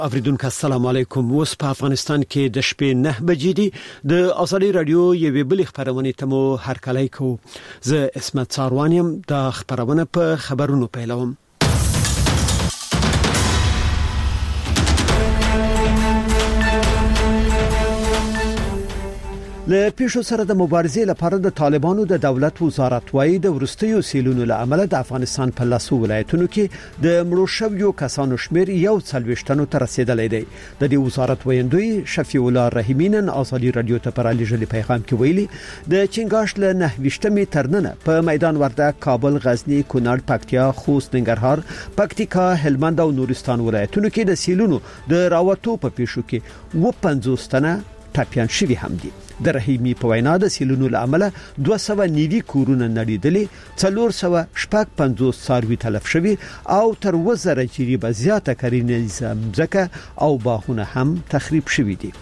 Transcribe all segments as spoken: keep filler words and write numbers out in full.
اوریدونکو السلام علیکم. اوس په افغانستان کې د شپې نه بجې دي. د ازادي رادیو یوې بل خبرونه ته مو هرکلی کوم. زه اسمت ساروانیم. د خبرونه په خبرونو پیلوم. له پیښو سره د مبارزې لپاره د طالبانو د دولت وزارت وايي د ورستیو سیلونو له امله د افغانستان په لاسو ولایتونو کې د مړو شویو کسانو شمیر یو څلويشتنو ته رسیدلی دی. د دې وزارت ویندوی شفیع الله رحیمین ازادي رادیو ته پر لېږلي پیغام کې ویلي د چنګاش له نهويشتمې ترننه په میدان وردګ، کابل، غزنی، کونړ، پکتیا، خوست، ننګرهار، پکتیکا، هلمند او نورستان ولایتونو کې د سیلونو د راوتو په پیښو کې و پنځوس تنه ټاپیان شوي هم دي. د رحیمی په وینا د سیلونو له امله دوه سوه نوي کورونه نړیدلې، څلور سوه شپږ پنځوس څاروي تلف شوي او تر وزره جریبه زیاته کرنیزه مځکه او باغونه هم تخریب شوي دي.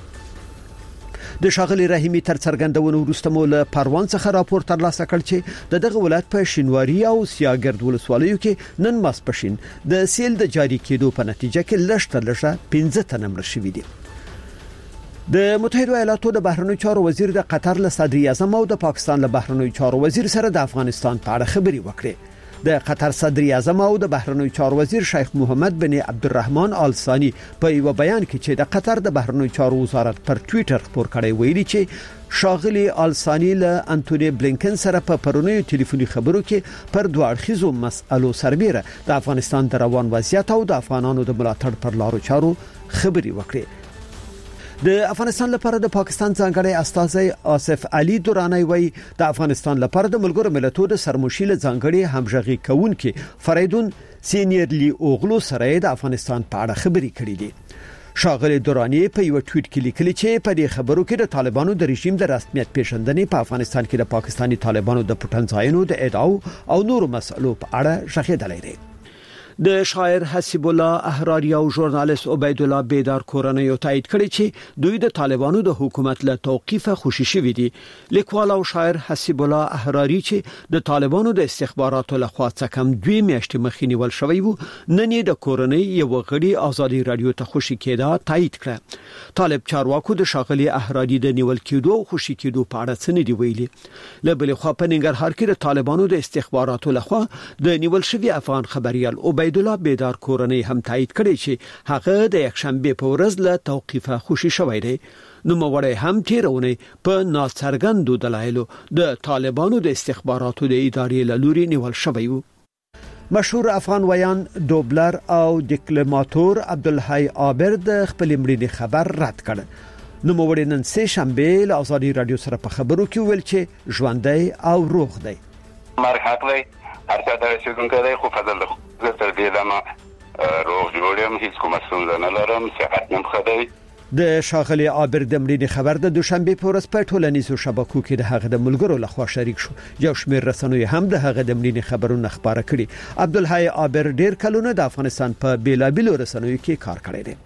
د شاغلي رحیمی تر څرګندونو وروسته مو له پروان څخه راپور ترلاسه کړ چې د دغه ولایت په شینواری او سیاګرد ولسوالیو کې نن ماسپښین د سیل د جاری کېدو په نتیجه کې لږ تر لږه پنځه تنه مړه شوي دي. د متحده ایالاتو د بهرنیو چارو وزیر د قطر له صدر اعظم او د پاکستان له بهرنیو چارو وزیر سره د افغانستان په اړه خبرې وکړې. د قطر صدر اعظم او د بهرنیو چارو وزیر شیخ محمد بن عبدالرحمن آل ثانی په یو بیان کې چې د قطر د بهرنیو چارو وزارت پر ټوئیټر خبر کړی ویلي چې شاغلي آل ثانی له انټونی بلینکن سره په پرونیو ټلیفوني خبرو کې پر دوه اړخیزو مسألو سربېره د افغانستان د روان وضعیت او د افغانانو د ملاتړ پر لارو چارو خبرې وکړې. د افغانستان لپاره د پاکستان ځانګړی استازی آصف علي دورانی وایي د افغانستان لپاره د ملګرو ملتونو د سرمشیل ځانګړي همغږي کوونکي فریدون سینیرلی اوغلو سره د افغانستان په اړه خبرې کړې دي. شاغلي دورانی په یو ټویټ کې لیکلي چې په دې خبرو کې د طالبانو د رژیم د رسمیت پیژندنې په افغانستان کې د پاکستاني طالبانو د پټنځایونو د ادعاو او نورو مسلو په اړه شخېدلې دي. د شاعر حسیب الله احراری او ژورنالیست عبید الله بیدار کورنۍ تایید کړي چې دوی د طالبانو د حکومت له توقیفه خوشی شوي دي. لیکوال او شاعر حسیب الله احراری چې د طالبانو د استخباراتو له خوا څخه کم دوی میاشتې مخکې نیول شوی وو، نن یې د کورنۍ یو غړي ازادي رادیو ته خوشی کېده تایید کړه. طالب چارواکو د شاغلي احراری د نیول کېدو او خوشی کېدو په اړه څه نه دی ویلي. له بل خوا په ننګرهار کې د طالبانو د استخباراتو له خوا د نیول شوی افغان خبريال عبید الله بیدار کورنۍ هم تایید کړي چې هغه د یکشنبه په ورځ له توقیفه خوشی شوی دی. نو موړی هم تیرونه په ناڅرګندو دلایلو د طالبانو د استخباراتو د ادارې له لوري نیول شوی وو. مشهور افغان ویان دوبلر او ډیپلوماټور عبدالحی عابر د خپل مړینې خبر رد کړ. نو موړی نن سه شنبه له ازادي رادیو سره په خبرو کې ویل چې ژوندۍ او روغ دی. مرګ حق دی، هر څه د رسیدونکو دی، خو فضل له زه تر دې دمه روغ جوړ یم، هیڅ کومه ستونزه نه لرم، صحت مې ښه دی. د شاغلي عابر د مړینې خبر د دوشنبه په ورځ په ټولنیزو شبکو کې د هغه د ملګرو لخوا شریک شو. یو شمېر رسنوي هم د هغه د مړینې خبرونه خبره کړي. عبدالحی عابر ډیر کلونه د افغانستان په بیلابیلو رسنوي کې کار کړی دی.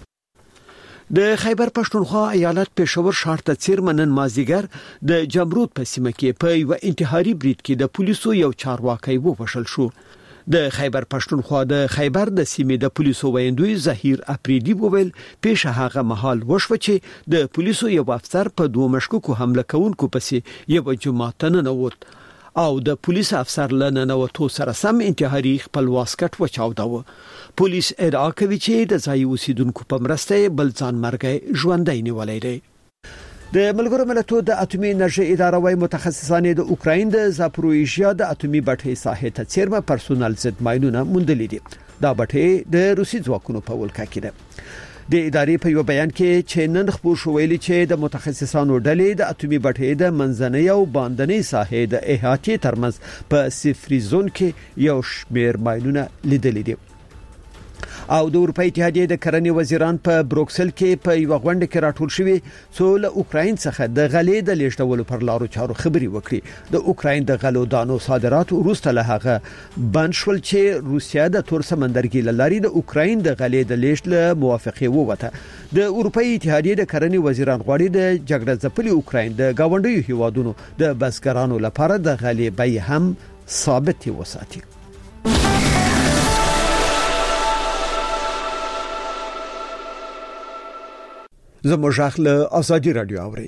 د خیبر پښتونخوا ایالت پېښور ښار ته څیرمنن مازیګر د جمرود په سیمه کې په یو انتحاري برید کې د پولیسو یو چارواکي ووژل شو. د خیبر پښتونخوا د خیبر د سیمې د پولیسو ویندوی ظهیر اپریدی وویل پیښه هغه مهال وشو چې د پولیسو یو افسر په دوه مشکوکو حمله کوونکو پسې یو جماعت نه نووت او د پولیس افسر لنه نوتو سره سم انتحاري خپل واسکټ وچاوداوه. پولیس ادعا کوي چې د ځای اوسیدونکو په مرسته بل ځان مرګ ژوندۍ نیولای دی. د ملګرو ملتونو د اټومي انرژي اداره وايي متخصصان د اوکراین د زاپروژیا د اټومي بټۍ ساحې ته څیرمه پرسونل ضد ماینونه موندلې دي. دا بټۍ د روسي ځواکونو په ولکه کې ده. د ادارې په یو بیان کې چې نن خبر شو ویلي چې د متخصصانو ډلې د اټومي بټۍ د منځنۍ او باندنۍ ساحې د احاطې ترمنځ په صفري زون کې یو شمېر ماینونه لیدلې دي. او د اروپای اتحادیې د کرنې وزیران په بروکسل کې په یو غونډه کې راټول شوي څو له اوکراین څخه د غلې د لیږدولو پر لارو چارو خبري وکړي. د اوکراین د غلو دانو صادرات وروسته له هغه بند شول چې روسیا د تور سمندرګي لاري د اوکراین د غلې د لیږد له موافقه ووته. د اروپای اتحادیې د کرنې وزیران غواړي د جګړه ځپلي اوکراین د گاونډیو هیوادونو د بزګرانو لپاره د غلې بیه هم ثابت وساتي. زموږ له ازادي رادیو اوري.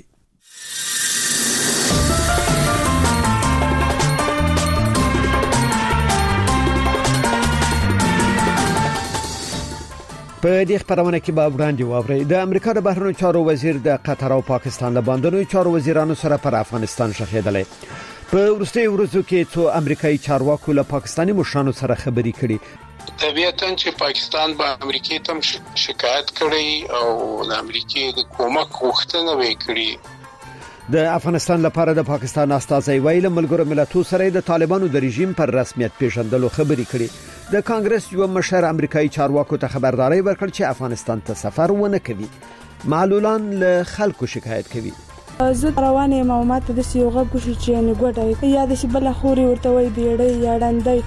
په دې خبرونه کې به وړاندې واوري د امریکا د بهرنیو چارو وزیر د قطر او پاکستان له باندنیو چارو وزیرانو سره پر افغانستان شخېدلې. په وروستي ورځو کې څو امریکایي چارواکو له پاکستاني مشرانو سره خبرې کړې. طبيعتاً چې پاکستان به امریکای ته شکایت کړي او د امریکای د کومک غوښتنه وکړي. د افغانستان لپاره د پاکستان استازي ویل ملګرو ملتونو سره د طالبانو د رژیم پر رسمیت پیژندلو خبرې کړي. د کانګرس یو مشر امریکایي چارواکو ته خبرداري ورکړه چې افغانستان ته سفر ونه کوي. معلولان له خلکو شکایت کوي. زه روانه یم او ماته د سیوغه بوشي چې نه ګټه یا د شي بل خوري ورته وي بیړې یا ډندې.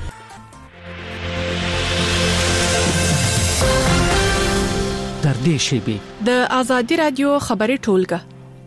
تر دې شی به د ازادي رادیو خبري ټولګه.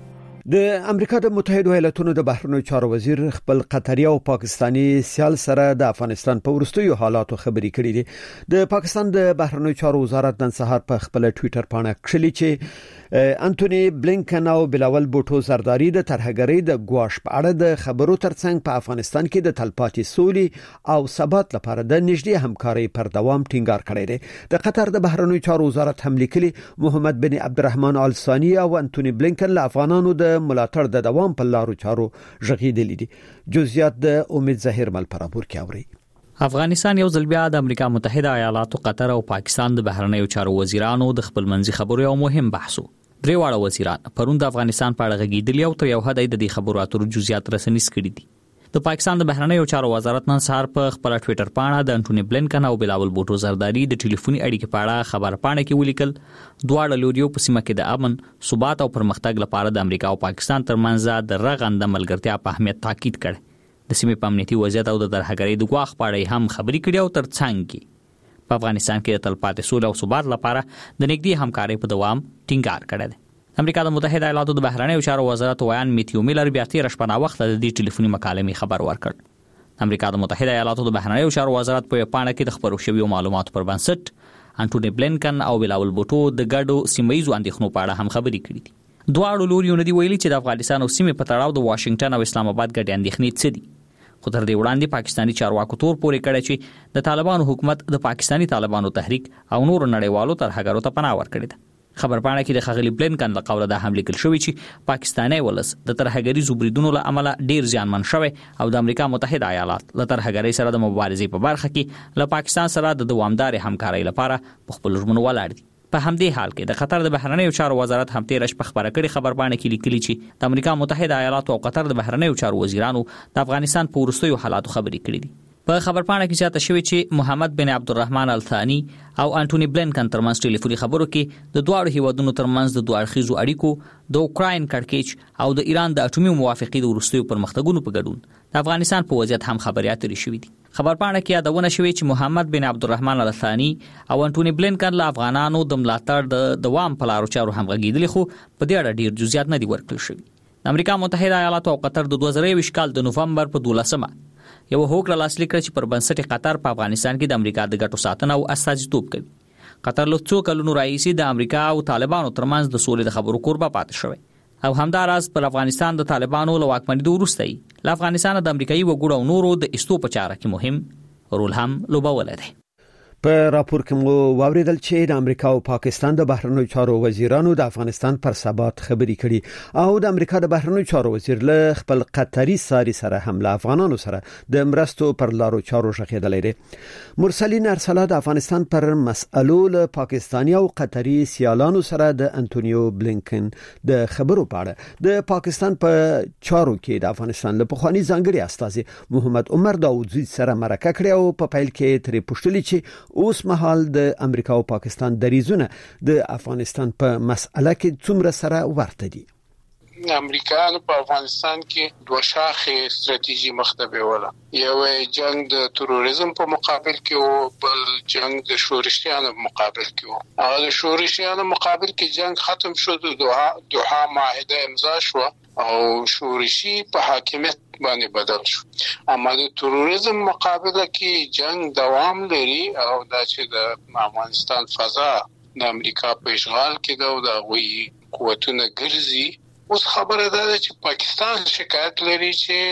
د امریکا د متحده ایالاتونو د بهرنیو چارو وزیر خپل قطري او پاکستانی سیال سره د افغانستان په ورستیو حالاتو خبرې کړې دي. د پاکستان د بهرنیو چارو وزارت نن سهار په خپل ټوئیټر باندې کړلي چې انټونی بلینکن او بلاول بوټو زرداری د ترهګری د ګواښ په اړه د خبرو ترڅنګ په افغانستان کې د تلپاتې سولې او ثبات لپاره د نږدې همکارۍ پر دوام ټینګار کړی دی. د قطر د بهرنیو چارو وزارت هم لیکلي محمد بن عبدالرحمن آل ثانی او انټونی بلینکن له افغانانو د ملاتړ د دوام په لارو چارو ژغېدلې دي. جزئیات د امید ظاهر مل پرابور کې اوري. افغانستان یو ځل بیا د امریکا متحده ایالاتو، قطر او پاکستان د بهرنیو چارو وزیرانو د خپل منځي خبرو یو مهم بحثو. درې واړه وزیران پرون د افغانستان په اړه غږیدلی او تر یو حد د دې خبرو اترو جزئیات رسنیز کړي دي. د پاکستان د بهرنیو چارو وزارت نن سهار په خپل ټوئیټر باندې د انټونی بلینکن او بلاول بوټو زرداری د ټلیفوني اړیکې په اړه خبر پاڼه کې ولیکل. دواړه لوریو په سیمه کې د امن، ثبات او پرمختګ لپاره د امریکا او پاکستان ترمنځ د رغنده ملګرتیا په اهمیت تاکید کړ. د سیمې په امنیتي وضعیت او د ترهګرۍ د ګواښ په اړه هم خبرې کړې او ترڅنګ کې په افغانستان کې د تلپاتې سولې او ثبات لپاره د نږدې همکارۍ په دوام ټینګار کړی دی. امریکا د متحده ایالاتو د بهرنیو چارو وزارت ویان میتیو میلر بیا تیر شپه وخت د دې ټلیفوني مکالمې خبر ورکړ. امریکا د متحده ایالاتو د بهرنیو چارو وزارت په پاڼه کې د خبرو شویو معلوماتو پر بنسټ انټونی بلینکن او بلاول بوټو د ګډو سیمایي اندېښنو په اړه هم خبرې کړې دي. دواړو لوریو ندي ویلي چې د افغانستان او سیمې په تړاو د واشنگټن او اسلام آباد ګډ اندېښنې څه دي. خو تر دې وړاندې پاکستاني چارواکو تور پورې کړی چې د طالبانو حکومت د پاکستاني طالبانو تحریک او نور نړیوالو ترهګرو ته پناه ورکړې ده. خبرپاڼه کې د خغلی بلینکن له قوله د حمله کول شوې چې پاکستاني ولس د ترهګری زوبریدونو له امله ډیر ځانمن شوی او د امریکا متحده ایالات له ترهګری سره د مبارزې په برخه کې له پاکستان سره د دوامدار همکارۍ لپاره په خپل ژمنو ولاړ دي. په همدې حال کې د قطر د بهرنیو چارو وزارت هم تیر شپه خبره کړې خبرپاڼه کې لیکلي چې د امریکا متحده ایالات او قطر د بهرنیو چارو وزیرانو د افغانستان په ورستیو حالاتو خبرې کړې دي. په خبرپاڼه کې زیاته شوې چې محمد بن عبدالرحمن آل ثانی او انټونی بلینکن ترمنځ ټلیفوني خبرو کې د دواړو هیوادونو ترمنځ د دوه اړخیزو اړیکو، د اوکراین کړکېچ او د ایران د اټومي موافقې د وروستیو پرمختګونو په ګډون د افغانستان په وضعیت هم خبرې اترې شوې دي. خبرپاڼه کې یادونه شوې چې محمد بن عبدالرحمن آل ثانی او انټونی بلینکن له افغانانو د ملاتړ د دوام په لارو چارو هم غږیدلي، خو په دې اړه ډیر جزئیات نه دي ورکړل شوي. د امریکا متحده ایالاتو او قطر د دوه زره یو کال د نوفمبر په دولسمه یو هوکړه لاسلیک کړه چې پر بنسټ قطر په افغانستان کې د امریکا د ګټو ساتنه او استازیتوب کوي. قطر له څو کلونو راهیسې د امریکا او طالبانو ترمنځ د سولې د خبرو کوربه پاتې شوی او همداراز پر افغانستان د طالبانو له واکمنۍ وروسته له افغانستان د امریکایي وګړو او نورو د استو په چاره کې مهم رول هم لوبولی دی. په راپور کې مو واوریدل چې د امریکا او پاکستان د بهرنیو چارو وزیرانو د افغانستان پر ثبات خبرې کړي او د امریکا د بهرنیو چارو وزیر له خپل قطري ساري سره هم له افغانانو سره د مرستو پر لارو چارو شخېدلې دي. مرسلین ارسلا د افغانستان پر مسألو له پاکستاني او قطري سیالانو سره د انټونیو بلینکن د خبرو په اړه د پاکستان په چارو کې د افغانستان له پخوانی ځانګړي استازي محمد عمر داوودزی سره مرکه کړې او په پیل کې ترې پوښتنه چې اوس مهال د امریکا او پاکستان دریزونه د افغانستان په مسأله کې څومره سره ورته دي. امریکایانو په افغانستان کې دوه شاخه ستراتیژي مخته ولا یو جنگ د تروریزم په مقابل کې او بل جنگ د شورشیانو په مقابل کې او هغه د شورشیانو مقابل کې جنگ ختم شو، د دوحه دوحه معاهده امضا شو او شورشي په حاکمیت باندې بدل شو. اما د تروریزم مقابله کې جنگ دوام لري او دا چې د افغانستان فضا د امریکا په اشغال کې دا د غوي قوتونه ګرځي. اوس خبره ده چې پاکستان شکایت لري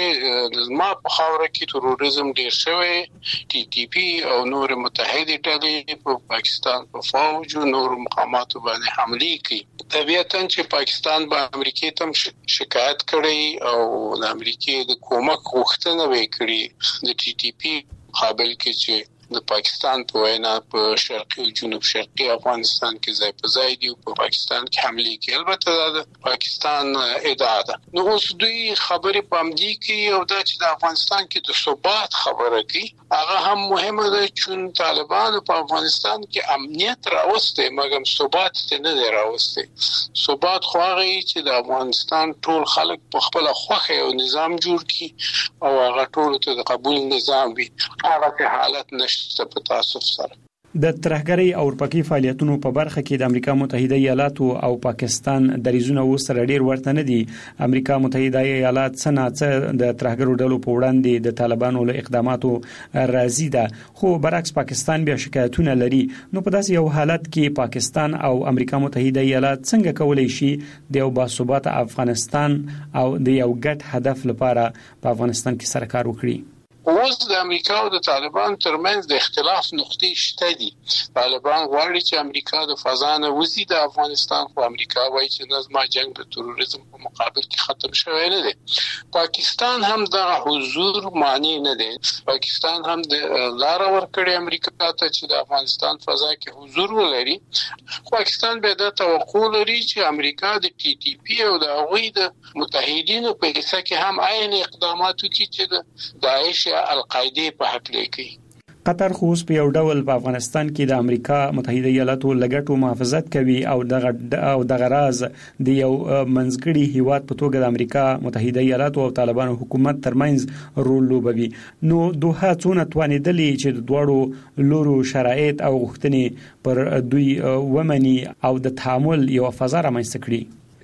چې زما په خاوره کې تروریزم ډیر شوی، ټي ټي پی او نور متحده ډلې په پاکستان په فوج او نور مقاماتو باندې حمله کوي. طبيعتاً چې پاکستان به امریکای ته شکایت کړي او د امریکای د کومک غوښتنه وکړي د ټي ټي پی قابل کې چې د پاکستان په وینا په شرقي او جنوب شرقي افغانستان کې ځای په ځای دی او په پاکستان کې حمله کوي. البته د پاکستان ادعا ده. نو اوس دوی خبرې پامدي کوي او دا چې د افغانستان کې د ثبات خبره کوي هغه هم مهمه ده چې طالبان په افغانستان کې امنیت راوستي مګر ثبات نه دی راوستي. ثبات خو هغه چې د افغانستان ټول خلک په خپل خوخه او نظام جوړ کړي او هغه ټول ته د قبول نظام وي. هغه حالت نشته په تاسف سره. د ترهګرۍ او ورپکې فعالیتونو په برخه کې د امریکا متحده ایالاتو او پاکستان دریزونه وسره ډیر ورته نه دي. امریکا متحده ایالات څنګه د ترهګرو ډلو په وړاندې د طالبانو له اقداماتو راضي ده، خو برعکس پاکستان بیا شکایتونه لري. نو په داسې یو حالت کې پاکستان او امریکا متحده ایالات څنګه کولای شي د یو باثباته افغانستان او د یو ګډ هدف لپاره په افغانستان کې سره کار وکړي؟ اوس د امریکا او د طالبان ترمنځ د اختلاف نقطې شته دي. طالبان غواړي چې امریکا د فضا نه وځي د افغانستان، خو امریکا وایي چې نظم جنگ د تروریزم په مقابل کې ختم شوی نه دی. پاکستان هم د حضور معنی نه دی. پاکستان هم د لار ورکړي امریکا ته چې د افغانستان فضا کې حضور ولري. پاکستان به د توقع لري چې امریکا د ټي ټي پی او د هغوی د متحدینو په حصہ کې هم عین اقدامات وکړي چې د داعش القاعده په حق لیکي. قطر خو په یو ډول په افغانستان کې د امریکا متحده ایالاتو لګټو محافظت کوي او دغه او دغه راز د یو منځګړي هیواد په توګه د امریکا متحده ایالاتو او طالبانو حکومت ترمنځ رول لوبوي. نو دوه څونه توانیدلې چې د دوړو لورو شرایط او غوښتنې پر دوی ومني او د تعامل یو فضا رامنځته کړي.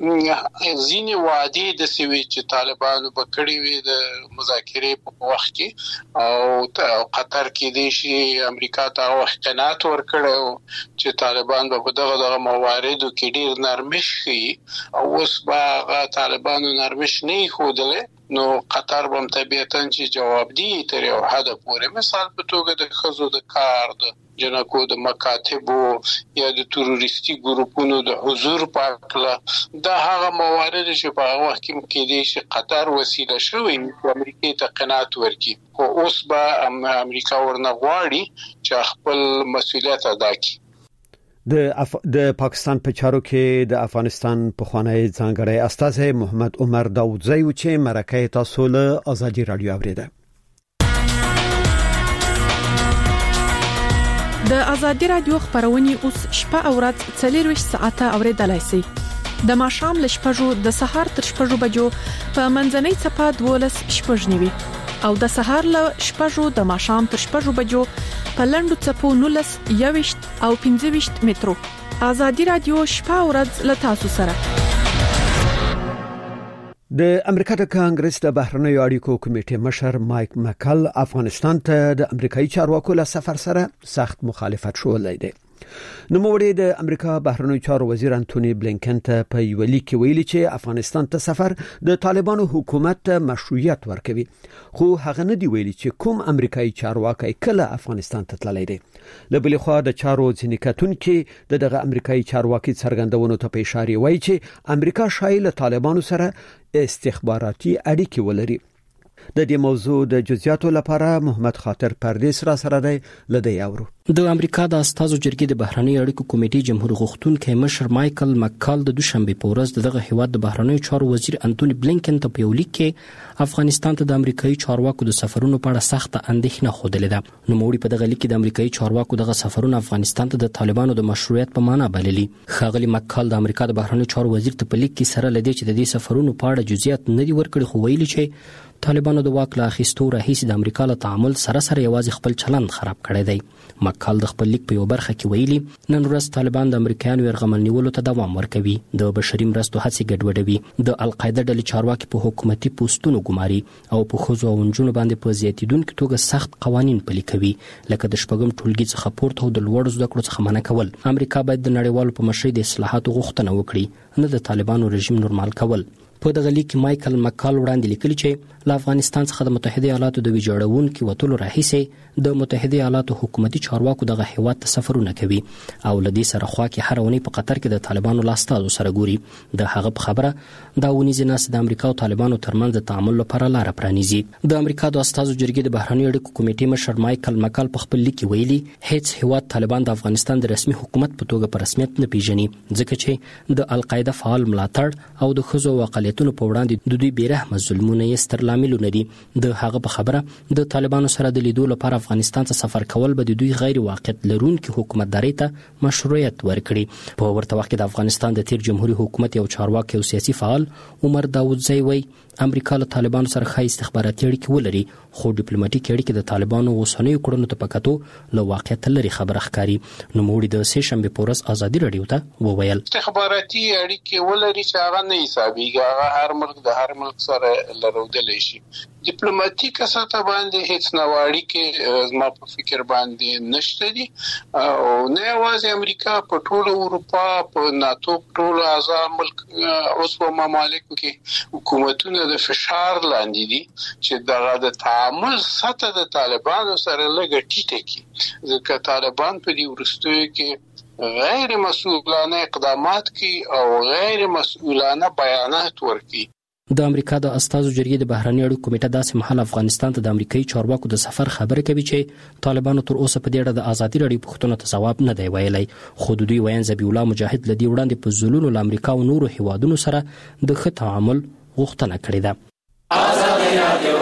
ځینې وعدې د سوي چې طالبانو به کړې وي د مذاکرې په وخت کې او قطر کې د شي امریکا ته وخت قناعت ورکړو چې طالبان به په دغه دغه مواردو کې ډیر نرمش شي او اوس به طالبانو نرمش نه خودله. نو قطر هم طبيعتاً چې جواب دی تر یو حد پورې، مثال په توګه د خزو د کار د جنکو د مکاتبو یا د تروریستي ګروپونو د حضور په اړه دا هغه موارد چې په هغه وخت کې د شي قطر وسیله شوی چې امریکا ته قناعت ورکړي. خو اوس به امریکا ورنه غواړي چې خپل مسؤلیت ادا کړي. د اف... د پاکستان په چارو کې د افغانستان په خوانی ځانګړی استاذ محمد عمر داوودزی چې مرکه تاسو له ازادي رادیو اوریده. د ازادي رادیو خبرونه اوس شپه او ورځ څلور ساعته اوریدلای شئ. د ماښام ل شپږو د سهار تر شپږو بجو په منځنۍ چپه دولس شپږ نیوي او د سهار ل شپږو د ماښام تر شپږو بجو په لندو چپو نولس یوشت او پنځه مترو. ازادي رادیو شپه او ورځ ل تاسو سره. د امریکا د کانګرس د بهرنیو اړیکو کمیټې مشر مایک مکل افغانستان ته د امریکایي چارواکو له سفر سره سخت مخالفت شوی دی. نوموړي د امریکا بهرنیو چارو وزیر انټونی بلینکن ته په یو لیک کې ویلي چې افغانستان ته سفر د طالبانو حکومت ته مشروعیت ورکوي، خو هغه نه دی ویلي چې کوم امریکایي چارواکي کله افغانستان ته تللی دی. له بلې خوا د چارو ځینې کتونکي د دغه امریکایي چارواکي څرګندونو ته په اشاره وایي چې امریکا شایي له طالبانو سره استخباراتي اړیکې ولري. د دې موضوع د جزئیاتو لپاره محمد خاطر پردیس را سره دی لدی اورو. د امریکا د استازو جرګې د بهرنیو اړیکو کمیټې جمهور غوښتونکي مشر مایکل مکال د دوشنبه په ورځ دغه هیواد د بهرنیو چارو وزیر انټونی بلینکن ته په یو لیک کې افغانستان ته د امریکایي چارواکو د سفرونو په اړه سخت اندېښنه خوده ده. نو موږ په دغه لیک کې د امریکایي چارواکو دغه سفرونه افغانستان ته د طالبانو د مشروعیت په معنا بللي. خاغلی مکال د امریکا د بهرنیو چارو وزیر ته په لیک کې سره لدی چې د دې سفرونو په اړه جزئیات نه دی ورکړي، خو ویلي چې طالبانو د واک لا اخیستو راهیسې د امریکا له تعامل سره سره یوازې خپل چلند خراب کړی دی. مکال د خپل لیک په یو برخه کې ویلي نن ورځ طالبان د امریکایانو يرغمل نیولو ته دوام ورکوي، د بشري مرستو هڅې ګډوډوي، د القاعده ډلې چارواکي په حکومتي پوسټونو ګماري او په ښځو او نجونو باندې په زیاتیدونکو توګه سخت قوانین پلي کوي، لکه د شپږم ټولګي څخه پورته او د لوړ زده کړو څخه منع کول. امریکا باید د نړیوالو په مشرۍ د اصلاحاتو غوښتنه وکړي، نه د طالبانو رژیم نورمال کول. په دغه لیک کې مایکل مکال وړاندې لیکلي چې له افغانستان څخه د متحده ایالاتو د ویجاړونکو وټولو راهیسې د متحده ایالاتو حکومتي چارواکو دغه هیواد ته سفرونه کوي او لدی سره خوا کې هر ونی په قطر کې د طالبانو لاستازو سره ګوري. د هغه په خبره دا ونیزه ناس د امریکا او طالبانو ترمنځ د تعامل لپاره لار پرانیزي. د امریکا د استازو جرګې د بهرنی اړیکو کمیټې مشر مایکل مکال په خپل لیک کې ویلي هیڅ هیواد طالبان د افغانستان د رسمي حکومت په توګه په رسمیت نه پیژني، ځکه چې د القاعده فعال ملاتړ او د ښځو او اقلیتونو په وړاندې د دوی بیرحمه ظلمونه یې ستر لاملونه دي. د هغه په خبره د طالبانو سره د لیدو لپاره افغانستان ته سفر کول به د دوی غیر واقعیت لرونکي حکومتداري ته مشروعیت ورکړي. په ورته وخت کې د افغانستان د تیر جمهوریت حکومت یو چارواکي او سیاسي فعال عمر داوودزی وایي امریکا له طالبانو سره ښه استخباراتي اړیکې ولري، خو ډیپلوماټیک اړیکې د طالبانو اوسنیو کړنو ته په کتو له واقعیت لري خبره ښکاري. نوموړي د سه شنبه په ورځ ازادي رادیو ته وویل استخباراتي اړیکې ولري چې هغه نه حسابيږي، هغه هر ملک د هر ملک سره لرودلی شي. ډیپلوماټیک سطح باندې هیڅ نواړي کې زما په فکر باندې نشته دي او نه یوازې امریکا، په ټول اروپا، په ناتو، ټول اعضاء ملک اوس په ممالکو کې حکومتونه د فشار لاندې دي چې دغه د تعامل سطح د طالبانو سره لږه ټیټه کی، ځکه طالبان په دې ورستیو کې غیر مسؤلانه اقدامات کوي او غیر مسؤلانه بیانات ورکوي. د امریکا د استازو جرګې د بهرنی اړیکو کمیټه داسې مهال افغانستان ته د امریکایي چارواکو د سفر خبره کوي چې طالبانو تر اوسه په دې اړه د ازادي رادیو پوښتنو ته ځواب نه دی ویلی، خو د دوی ویان ذبیح الله مجاهد لدی وړاندې په ځلونو له امریکا او نورو هیوادونو سره د ښه تعامل غوښتنه کړې ده. ازادي رادیو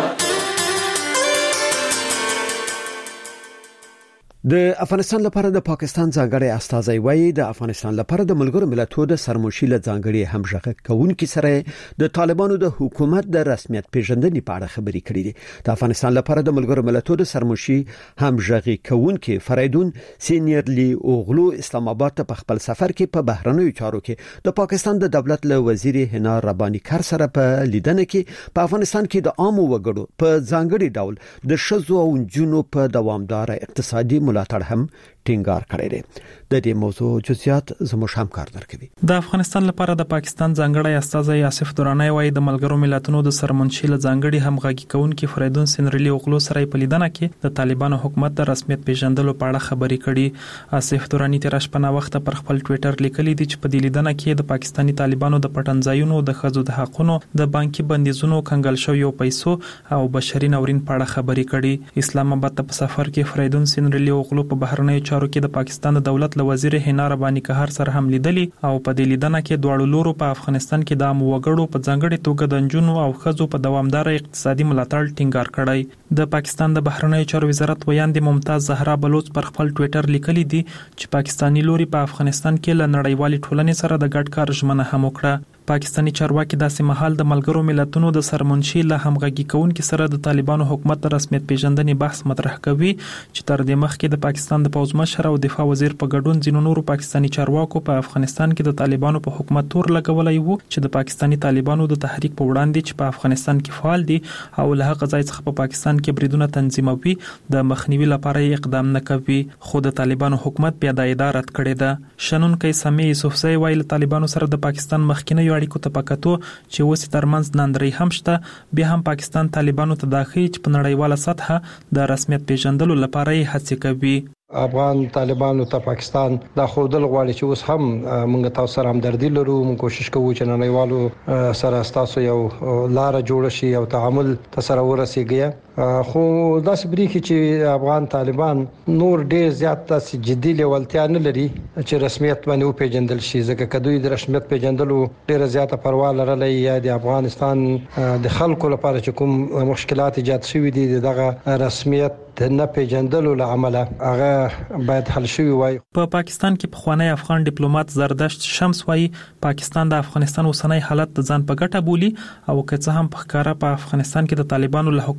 د افغانستان لپاره د پاکستان ځانګړی استازی وایي د افغانستان لپاره د ملګرو ملتونو د سرمشیله ځانګړي همغږي کوونکي سره د طالبانو د حکومت د رسمیت پیژندنې په اړه خبرې کړې دي. د افغانستان لپاره د ملګرو ملتونو د سرمشي همغږي کوونکي فریدون سینیرلی اوغلو اسلام آباد ته په خپل سفر کې په بهرنیو چارو کې د پاکستان د دولت له وزیر حنا رباني کار سره په لیدنه کې په افغانستان کې د عامو وګړو په ځانګړي ډول د شذو او جنونو په دوامدار اقتصادي ملاتړ هم ټینګار کړی دی. د دې موضوع جزئیات زموږ همکار درکوي. د افغانستان لپاره د پاکستان ځانګړی استازی آصف درانی وايي د ملګرو ملتونو د سرمنشیل ځانګړي همغږي کوونکي فریدون سینرلی اوغلو سره په لیدنه کې د طالبانو حکومت د رسمیت پیژندلو په اړه خبرې کړي. آصف درانی تر شپه وخت پر خپل ټوئیټر لیکلي دي چې په دې لیدنه کې د پاکستاني طالبانو د پټنځایونو د خزو د حقونو د بانکي بندیزونو کنګل شویو پیسو او بشري ناورین په اړه خبرې کړي. اسلام آباد ته په سفر کې فریدون سینرلی اوغلو په بهرنیو چارو کې د پاکستان د دولت له وزیر حنا رباني کهر سره هم لیدلي او په دې لیدنه کې دواړو لورو په افغانستان کې د عام وګړو په ځانګړي توګه د نجونو او ښځو په دوامدار اقتصادي ملاتړ ټینګار کړی. د پاکستان د بهرنیو چارو وزارت ویاندې ممتاز زهرا بلوچ پر خپل ټوئیټر لیکلي دي چې پاکستاني لوري په افغانستان کې له نړیوالې ټولنې سره د ګډ کار ژمنه هم وکړه. پاکستانی چارواکي داسې مهال د ملګرو ملتونو د سرمنشي له همغږي کوونکو سره د طالبانو حکومت د رسمیت پیژندنې بحث مطرح کوي چې تر دې مخکې د پاکستان د پوز مشر او دفاع وزیر په ګډون ځینو نورو پاکستانی چارواکو په افغانستان کې د طالبانو په حکومت تور لګولای وو چې د پاکستانی طالبانو د تحریک په وړاندې چې په افغانستان کې فعال دي او له هغه ځای څخه په پاکستان کې بریدونه تنظیموي د مخنیوي لپاره اقدام نه کوي، خو د طالبانو حکومت بیا د ادارت کړی ده. شنونکي سمي یوسفزئی وایي طالبانو سره د پاکستان مخکینی اړیکو ته پکاتو چې اوس ترمنځ ناندري هم شته، بیا هم پاکستان طالبانو ته داخلي چې په نړیواله سطح د رسمیت پیژندلو لپاره یې هڅې کوي. افغان طالبانو ته پاکستان دا خودل غواړي چې اوس هم موږ تاسو سره همدردي لرو، موږ کوشش کوو چې نړیوالو سره تاسو یو لار جوړ شي او تعامل تاسو ورسیږي. خو دا سبري چې افغان طالبان نور ډېر زیات تاسو جدي لیوالتیا نه لري چې رسمیت باندې پیژندل شي، ځکه کدوې د رسمیت پیژندلو ډېر زیاته پروا لرلې یا د افغانستان د خلکو لپاره چې کوم مشکلات ایجاد شوي دي دغه رسمیت نه پیژندلو لامل هغه باید حل شي وای. په پاکستان کې پخوانی افغان ډیپلوماټ زردشت شمس وایي پاکستان د افغانستان اوسنۍ حالت د ځان په ګټه بولي او که څه هم په ښکارا په افغانستان کې د طالبانو له حکومت نه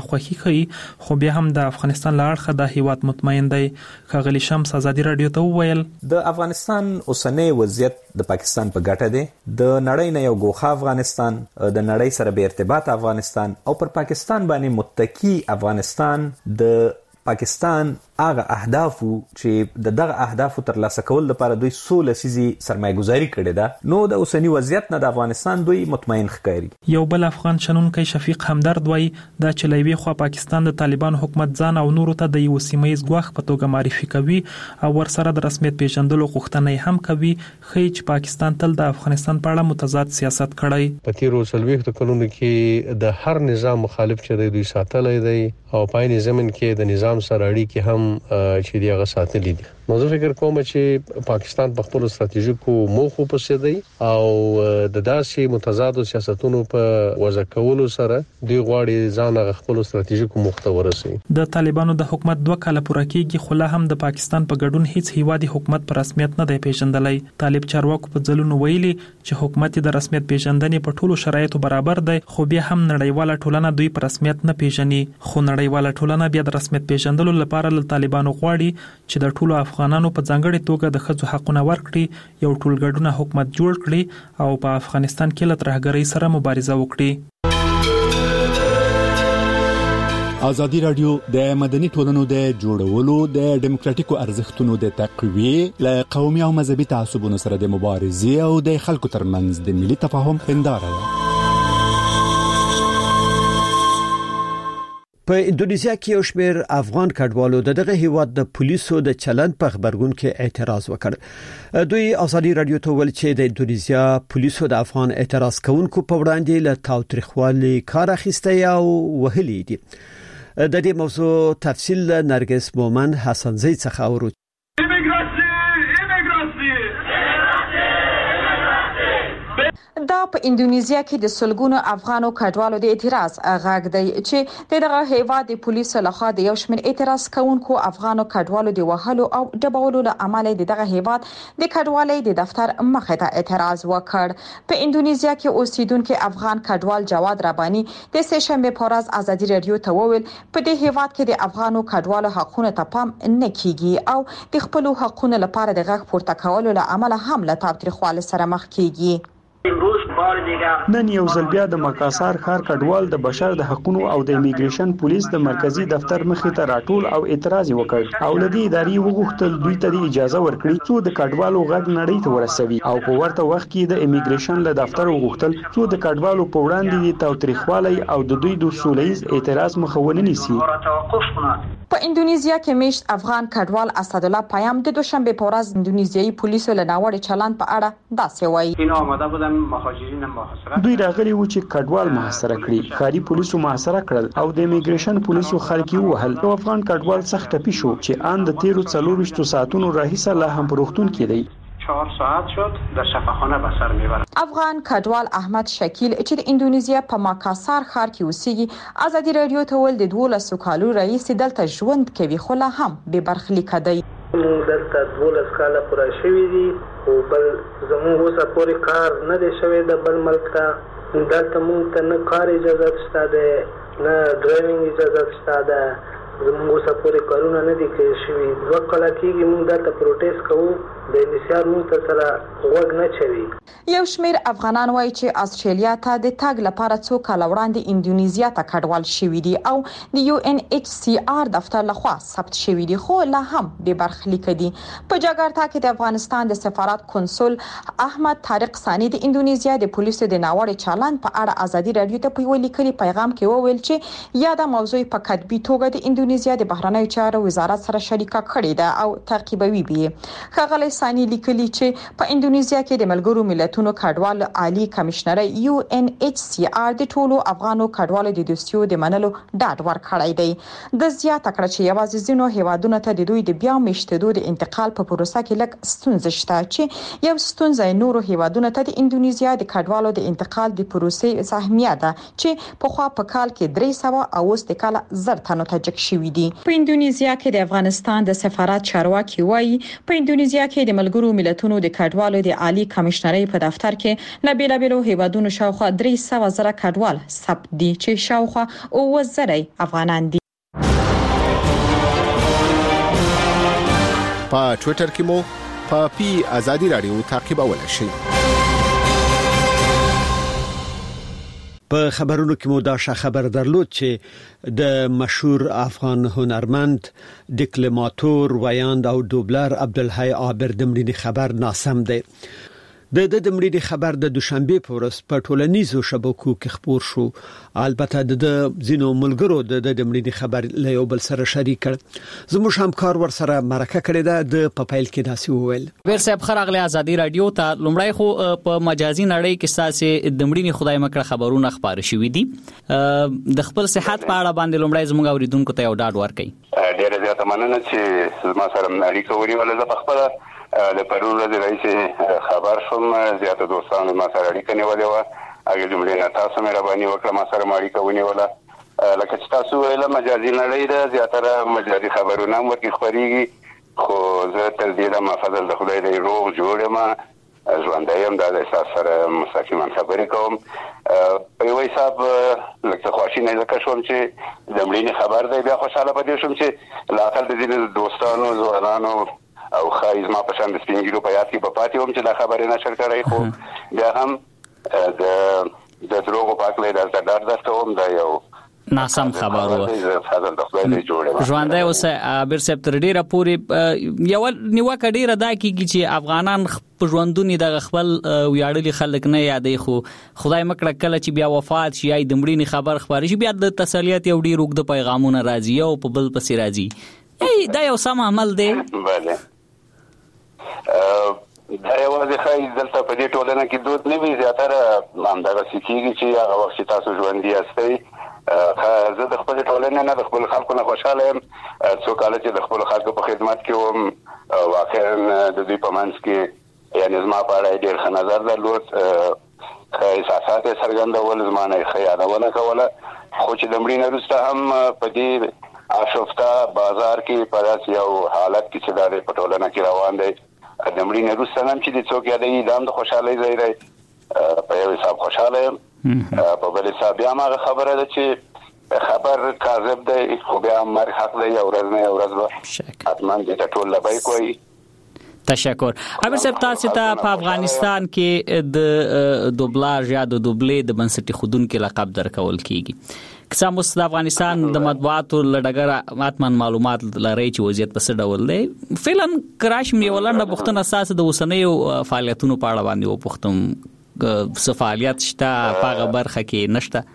خوښي کوي خو بیا هم د افغانستان لاړخه د هیواد مطمئن دی. ښاغلي شمس ازادي رادیو ته وویل د افغانستان اوسنی وضعیت د پاکستان په ګټه دی. د نړۍ نه یو ګوښه افغانستان، د نړۍ سره به ارتباط افغانستان او پر پاکستان باندې متکی افغانستان د پاکستان هغه اهداف چې د دغه اهداف ترلاسه کول لپاره دوی سوله سيزي سرمایه‌ګذاري کړې ده، نو د اوسنی وضعیت نه د افغانستان دوی مطمئن ښکاري. یو بل افغان شنونکي شفیق همدرد وایي دا چې لوي خو پاکستان د طالبان حکومت ځان او نورو ته د یو سیمایي ځواک په توګه معرفي کوي او ورسره د رسمیت پیژندلو غوښتنه هم کوي، خو چې پاکستان تل د افغانستان په اړه متضاد سیاست کړی. په تیرو څلوېښتو کلونو کې د هر نظام مخالف چې دوی ساتلای دی او پایني زمين کې د نظام سره اړیکې هم چې دی هغه ساتلې دي. نو زه فکر کوم چې پاکستان په خپل ستراتیژیکو موخو پسې دی او د داسې متضادو سیاستونو په وضع کولو سره دی غواړي ځان غ خپل ستراتیژیکو موخ ته ورسوي. د طالبانو د حکومت دوه کاله پوره کېږي خو لا هم د پاکستان په ګډون هیڅ هیوادي حکومت په رسمیت نه دی پیژندلای. طالب چارواکو په ځلونو ویلي چې حکومت د رسمیت پیژندنې په ټولو شرایطو برابر دی، خو بیا هم نړیواله ټولنه دوی په رسمیت نه پیژني. خو نړیواله ټولنه بیا د رسمیت پیژندلو لپاره له طالبانو غواړي چې د ټولو افغانانو په ځانګړي توګه د ښځو حقونه ورکړي، یو ټولګډونه حکومت جوړ کړي او په افغانستان کې له ترهګرۍ سره مبارزه وکړي. ازادي رادیو د مدني ټولنو د جوړولو د دیموکراتیکو ارزښتونو د تقویې له قومي او مذهبي تعصبونو سره د مبارزې او د خلکو ترمنځ د ملي تفاهم هنداره ده. په انډونیزیا کې یو شمېر افغان کډوالو د دغه هیواد د پولیسو د چلند په خبرګون کې اعتراض وکړ. دوی ازادي رادیو ته ویل چې د انډونیزیا پولیسو د افغان اعتراض کوونکو په وړاندې له تاوتریخوالي کار اخیسته او وهلي دي. د دې موضوع تفصیل نرګس مومن حسنزی څخه اورو. دا په انډونیزیا کې د سلګونو افغانو کډوالو د اعتراض غږ دی چې دغه هیواد د پولیسو لخوا د یو شمېر اعتراض کوونکو افغانو کډوالو د وهلو او ډبولو له امله دغه هیواد د کډوالۍ د دفتر مخې ته اعتراض وکړ. په انډونیزیا کې اوسیدونکو افغان کډوال جواد رباني د سه شنبه په ورځ ازادي رادیو ته وویل په دې هیواد کې د افغانو کډوالو حقوقو ته پام نه کیږي او د خپل حقوقو لپاره د غږ پورته کولو له امله هم له تاوتریخوالي سره مخ کیږي. نن یو ځل بیا د مکاسار ښار کډوال د بشر د حقوقو او د امیګریشن پولیس د مرکزی دفتر مخې ته راټول او اعتراض وکړ او لدی اداري وغوښتل دوی ته اجازه ورکړي چې د کډوالو غږ نړۍ ته ورسوي او په ورته وخت کې د امیګریشن له دفتر وغوښتل چې د کډوالو په وړاندې د تاوتریخوالي او د دوی د سولهییز اعتراض مخاونه نیسي. په انډونیزیا کې میشت افغان کډوال اسد الله پیام د دوشنبه په ورځ انډونیزیایي پولیسو له ناوړه چلند په اړه داسې وایي. اینا آماده بودن مهاجرین محاصره دوی راغلي و چې کډوال محاصره کړي، خاري پولیسو محاصره کړل او د امیګریشن پولیسو خلک وهل. یو افغان کډوال سخت ټپي شو چې ان د تیرو څلور ساعتونو راهیسه لا هم پروختون کېدی. چهار ساعت شد در شفاخانه به سر میبرد. افغان کډوال احمد شکیل چې د انډونیزیا په ماکاسار ښار کې اوسېږي ازادي رادیو ته ول د دولسو کالو رئیس دلته ژوند کوي خو لا هم به برخلیک دی. دلته دولس کاله پوره شوي دي او بل زموږ اوسه پورې کار نه دی شوی د بل ملک ته. دلته موږ ته نه کار اجازه شته ده نه ډرایوینګ اجازه شته ده. زموږ اوسه پورې کارونه نه دي کړی شوي. دوه کاله کېږي موږ دلته پروټیست کوو، د انحصار موږ ته سره غوږ نه چوي. یو شمېر افغانان وایي چې استرالیا ته د تګ لپاره څو کاله وړاندې انډونیزیا ته کډوال شوي دي او د یو ان ایچ سی آر دفتر لخوا ثبت شوي دي خو لا هم به برخلیک دي. په جاکارتا کې د افغانستان د سفارت کنسول احمد طارق ثانی د انډونیزیا د پولیسو د ناوړه چلند په اړه ازادي رادیو ته په یو لیکلي پیغام کې وویل چې یاده موضوع په کتبي توګه د انډونیزیا د بهرنیو چارو وزارت سره شریکه کړې ده او تعقیبوي به. ښاغلی ثانی لیکلي چې په انډونیزیا کې د ملګرو ملتونو کډوال عالی کمشنر یو ان ایچ سی آر د ټولو افغانو کډوالو د دوستیو د منلو ډاډ ورکړی دی. د زیاته کړ چې یوازې ځینو هیوادونو ته د دوی د بیا میشتېدو د انتقال په پروسه کې لږ ستونزې شته چې یو ستونزه نورو هیوادونو ته د انډونیزیا د کډوالو د انتقال د پروسې سهمیه ده چې په خوا په کال کې درې سوه او اوس د کال زر تنو ته جګ شوي دي. په انډونیزیا کې د افغانستان د سفارت چارواکي وایي په انډونیزیا کې د ملګرو ملتونو د کډوالو د عالی کمشنرۍ په دفتر کې له بیلابیلو هیوادونو شاوخوا درې سوه زره کډوال ثبت دي چې شاوخوا اووه زره افغانان دي. په ټوئیټر کې مو په پی ازادي رادیو تعقیبولای شئ. په خبرونو کې مو دا خبر درلود چې د مشهور افغان هنرمند ډیکلماتور ویاند او دوبلر عبدالحی عابر د مړینې خبر ناسم دی. د د مړینې خبر د دوشنبه په ورځ په ټولنیزو شبکو کې خپور شو. البته د زینو ملګرو د د مړینې خبر له یو بل سره شریک کړ. زموږ همکار ور سره مرکه کړې ده د پپایل کې داسې وویل. بیر صاحب خراغله ازادي رادیو ته لومړی خو په مجازي نړۍ کې ساسي د مړینې خدای مکړه خبرونه خبر شوې دي. د خپل صحت په اړه باندې لومړی زموږ اوریدونکو ته یو ډاډ ورکړي. ډیره زیاته مننه چې ما سره اړیکه ونیوله. زه په خپل د پرون ورځ رئیس خبر شوم، زیاته دوستانو ما سره اړیکه نیولې وه. هغه جملې نه تاسو مهرباني وکړه ما سره اړیکه ونیوله. لکه چې تاسو ویل مجازي نړۍ ده، زیاتره مجازي خبرونه هم ورته خبريږي، خو زه تر دې د مفضل د خدای د روغ جوړ یم، ژوندی یم، دا د احساس سره مستقیما خبرې کوم. په یو حساب لکه خواشینه ځکه شوم چې د مړینې خبر دی، بیا خوشاله پدې شوم چې لا اقل د ځینو دوستانو ځوانانو او خایز ما په شان د سپینګیرو په یاد کې په پاتې هم چې دا خبرې نشر کړی، خو بیا هم د د دروغو په اړه د ډاډ درته کوم دا یو ناسم خبر و. ژوندۍ اوسه عابر صاحب تر ډیره پورې یو نیوکه ډیره دا کیږي چې افغانان په ژوندونی د خپل ویاړلي خلک نه یادې، خو خدای مکړه کله چې بیا وفات شي یا د مړینې خبر خبري شي بیا د تسلیت یو ډیر وګد پیغامونه راځي او په بل پسې راځي. ای دا یو سم عمل دی. بله دا یوازې خای دلته په دې ټولنه کې دود نه وي، زیاتره همدغه سکیږي چې هغه وخت چې تاسو ژوندي یاستئ. زه د خپل ټولنې نه د خپل خلکو نه خوشاله یم، څو کاله چې د خپل خلکو په خدمت کې وم واقعا د دوی په منځ کې یعنې زما په اړه ډېر ښه نظر درلود، ښه احساسات یې څرګندول، زما نه یې ښه یادونه کوله. خو چې د مړینې وروسته هم په دې آشفته بازار کې په داسې یو حالت کې چې دا دی په ټولنه کې روان دی، د مړینې وروسته هم چې د څوک یادوي دا هم د خوشحالۍ ځای دی. په یو حساب خوشحاله یم، په بل حساب بیا هم هغه خبره ده چې خبر کاذب دی، خو بیا هم مرګ حق دی، یو ورځ نه یو ورځ به حتما دې ته ټول لبیک وایي. تشکر. عابر صاحب تاسو ته په افغانستان کې د دوبلاژ یا د دوبلې د بنسټي خودونکو لقب درکول کیږي. کسا مست د افغانستان د مطبوعاتو لړګر اتمن معلومات لري چې وضعیت په څه ډول دی. فعلا کراش مې ولنده پښتنه اساس د وسنیو فعالیتونو په اړه باندې و پښتم څه فعالیت شته په برخه کې نشته.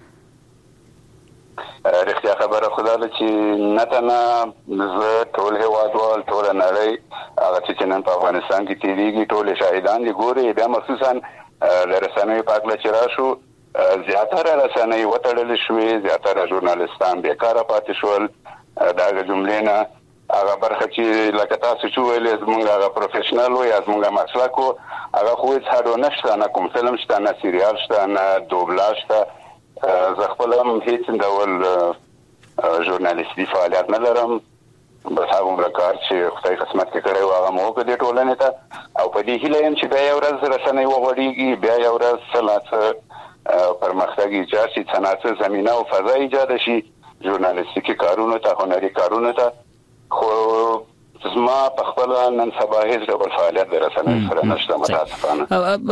رښتیا خبره خدا ده چې نتنه زه ټول هیوادوال ټول نړۍ هغه چې نن په افغانستان کې تیریږي ټول شاهدان دي ګوري. بیا مخصوصا د رسنیو په اړه چې راشو زیاتره رسنۍ وتړل شوې، زیاتره ژورنالیستان بیکاره پاتې شول. دا جملې نه هغه برخه چې لکه تاسو چې ویل زمونږ هغه پروفیشنل وي زمونږ مسلک وو هغه خو هیڅ هډو نشته، نه کوم فلم شته، نه سریال شته، نه دوبلاژ شته. زه خپل هم هیڅ ډول ژورنالیستي فعالیت نه لرم، بس هغومره کار چې خدای قسمت کې کړی و هغه مو وکړ دې ټولنې ته. او په دې هیله یم چې بیا یو ورځ رسنۍ وغوړېږي، بیا یو ورځ څه لا څه پرمختګ ایجاد شي، څه نا څه زمینه او فضا ایجاد شي ژورنالیستیکي کارونو ته، هنري کارونو ته. خو زما په خپل نن سبا هیڅ ډول فعالیت د رسنۍ سره نشته متاسفانه.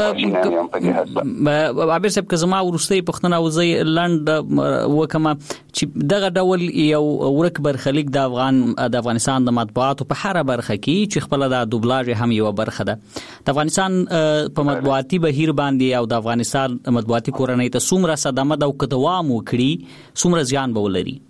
عابر صاحب که زما ورستۍ پښتنه وزي لند وکما چې دغه ډول یو ورک برخلیک د افغان د افغانستان د مطبوعاتو په هر برخه کې چې خپل د دوبلاژ هم یو برخه ده د افغانستان په مطبوعاتي بهیر باندې او د افغانستان مطبوعاتي کورنۍ ته څومره صدمه د دوام وکړي، څومره زیان به ولري؟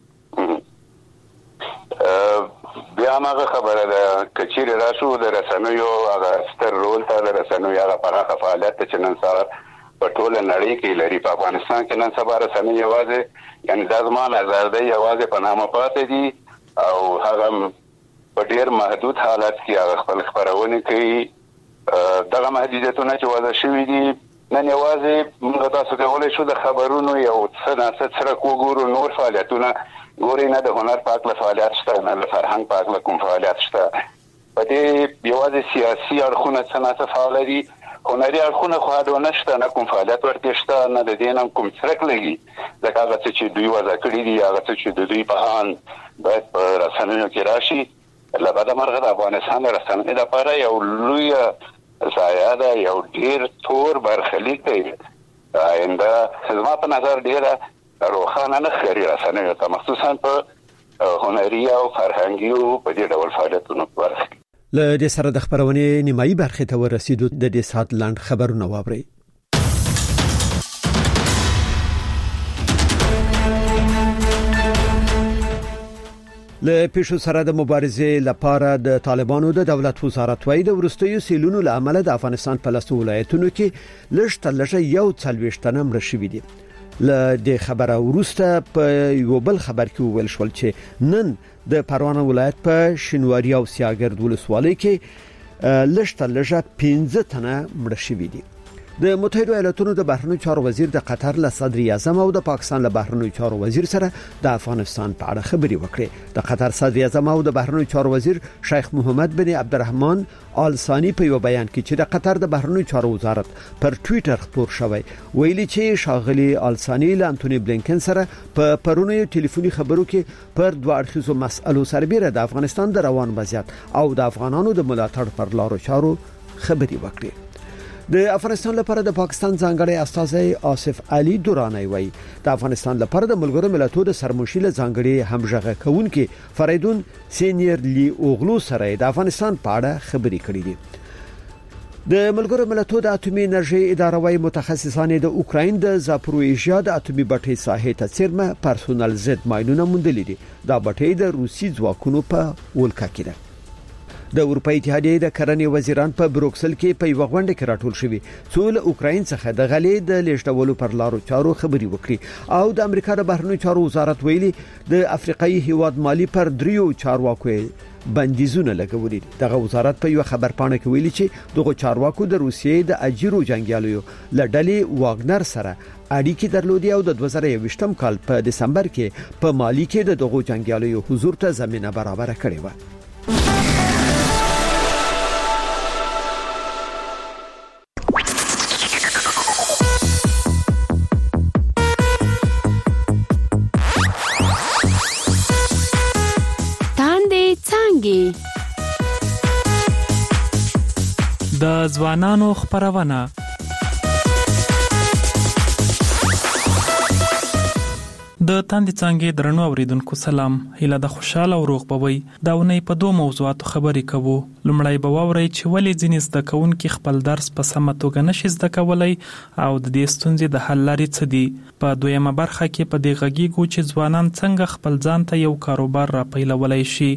بیا هغه خبره ده کچیر راشو د رسنیو هغه ستر رول ته د رسنیو هغه پراخه فعالیت چې نن سبا په ټول نړۍ کې لري. په افغانستان کې نن سبا رسنۍ یوازې یعنی د زمان آزاد دی یوازې په نامه پاتې دي او هغه په ډیر محدود حالت کې هغه خپل خبرونه کوي. دغه محدودیتونه چې وضع شوي دي نن یوازې موږ تاسو کولای شو د خبرونو یو څه نه څه سره وګورو، نور فعالیتونه ګوري نه د هنر په اړه فعالیت شته، نه د فرهنګ په اړه کوم فعالیت شته. په دې یوازې سیاسي اړخونه څنګه فعال دي، هنري اړخونه خو هډو نشته، نه کوم فعالیت ورته شته، نه د دې نام کوم څرک لګي. ځکه هغه څه چې دوی وضع کړی دي، هغه څه چې د دوی په ان باید په رسنیو کې راشي، لبدا مرغه د افغانستان رسنۍ لپاره یو لوی ضایعه ده، یو ډیر تور برخلیک دی. آینده زما په نظر ډیره روښانه نه ښکاري رسنیو ته، مخصوصا په هنري او فرهنګي او په دې ډول فعالیتونو کې. له دې سره د خبرونې نیمایي برخه ته ورسېدو. د دې سات لاند خبرونه واوري. له پیښو سره د مبارزې لپاره د طالبانو د دولت وزارت وايي د ورستیو سیلونو له امله د افغانستان په لاسو ولایتونو کې لږ تر لږه یو څلوېښت تنه مړه شوي دي. له دې خبره وروسته په یو بل خبر کې ویل شول چې نن د پروان ولایت په شینواري او سیاګرد ولسوالۍ کې لږ تر لږه پنځه تنه مړه شوي دي. د متحده ایالاتونو د بهرنیو چارو وزیر د قطر له صدر اعظم او د پاکستان له بهرنیو چارو وزیر سره د افغانستان په اړه خبرې وکړې. د قطر صدر اعظم او د بهرنیو چارو وزیر شیخ محمد بن عبدالرحمن آل ثانی په یو بیان کې چې د قطر د بهرنیو چارو وزارت پر ټوئیټر خبر شوی ویلي چې شاغلي آل ثانی له انټونی بلینکن سره په پرونی ټلیفوني خبرو کې پر دوه اړخیزو مسألو سربېره د افغانستان د روان وضعیت او د افغانانو د ملاتړ پر لارو چارو خبرې وکړې. د افغانستان لپاره د پاکستان ځانګړی استازی آصف علي دورانی وایي د افغانستان لپاره د ملګرو ملتونو د سرمنشي له ځانګړي همغږي کوونکي فریدون سینیر لی اوغلو سره د افغانستان په اړه خبرې کړې دي. د ملګرو ملتونو د اټومي انرژي اداره وايي متخصصان د اوکراین د زاپروژیا د اټومي بټۍ ساحې ته څیرمه پرسونل زد ماینونه موندلي دي. دا بټۍ د روسي ځواکونو په ولکه کې ده. د اروپای اتحادیې د کرنې وزیران په بروکسل کې په یو غونډه کې راټول شوي څو له اوکراین څخه د غلې د لیږدولو پر لارو چارو خبري وکړي او د امریکا د بهرنیو چارو وزارت ویلي د افریقایي هیواد مالی پر دریو چارواکو بندیزونه لګولي. دغه وزارت په یو خبر پاڼه کې ویلي چې دغه چارواکو د روسیې د اجیرو جنگیالیو لړلې واګنر سره اړیکې درلودي او د دوه زره یوویشتم کال په دسمبر کې په مالی کې د دغه جنگیالیو حضور ته زمينه برابر کړې و. د ځوانانو خبرونه د تاندې څنګه درنو اوریدونکو سلام. هیله د خوشاله او روغ بوي. دا ونې په دوه موضوعاتو خبرې کوو. لومړی به واورئ چې ولې ځینې زده کوونکي خپل درس په سمه توګه نشي زده کولای او د دې ستونزې د حل لارې څه دي. په دویمه برخه کې په دې غږیږو چې ځوانان څنګه خپل ځان ته یو کاروبار را پیلولای شي.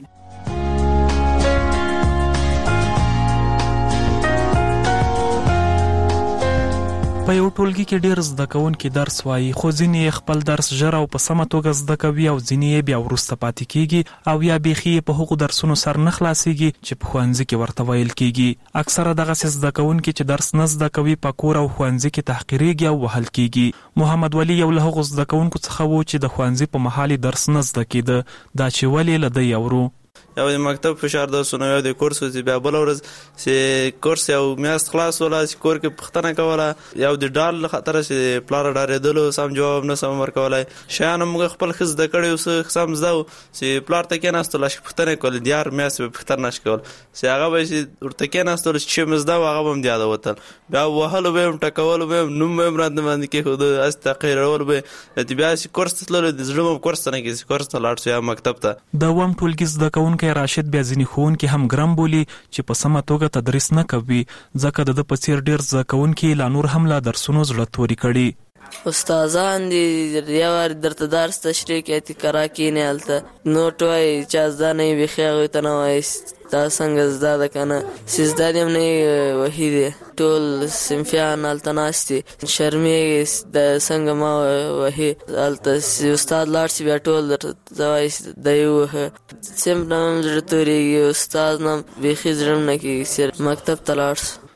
په یو ټولګي کې ډېر زده کوونکي درس وایي خو ځینې خپل درس ژر او په سمه توګه زده کوي او ځینې بیا وروسته پاتې کیږي او یا بیخي په هغو درسونو سر نه خلاصيږي چې په ښوونځي کې ورته ویل کیږي. اکثره دغه زده کوونکي چې درس نه زده کوي په کور او ښوونځي کې تحقیریږي او وهل کیږي. محمد ولی یو له هغو زده کوونکو څخه و چې د ښوونځي په محل درس نه زده کیده. دا چې ولې لدی اورو یو د مکتب فشار د سونو یو د کورس چې بیا بل ورځ چې کورس یو میاشت خلاص ولا چې کور کې پښتنه کوله یو د ډال خطر چې پلار ډارېدلو سم جواب نه سم ورکولای شیان موږ خپل خز د کړي اوس سم زده چې پلار ته کې ناستل چې پښتنه کول دیار میاشت په پښتنه نش کول چې هغه به چې ورته کې ناستل چې مزده هغه هم دیاده وتل بیا وهلو به ټکول به نوم به مراد باندې کې خود است تقریر به بیا چې کورس تلل د زړه کورس نه کې کورس ته لاړ شو مکتب ته د وم ټولګي زده کوونکي راشد بیا ځینې ښوونکي هم ګرم بولي چې په سمه توګه تدریس نه کوي ځکه د ده په څیر ډېر زده کوونکي لا نور هم له درسونو زړه توري کړي. استادان دي یو وار درته درس تشریح کوي چې کرا کینې هلته نوټ وایي چې زده نه وي ښې هغوی ته نه وایي دا څنګه زده ده که نه چې زده دې هم نه وهي دی ټول صنفیان هلته ناست دي شرمېږي د څنګه ما وهي هلته استاد لاړ شي بیا ټول درته وایي دی ووهه صنف نه هم زړه تورېږي استاد نه هم بیخي زړه هم نه کېږي چې مکتب ته لاړ شو.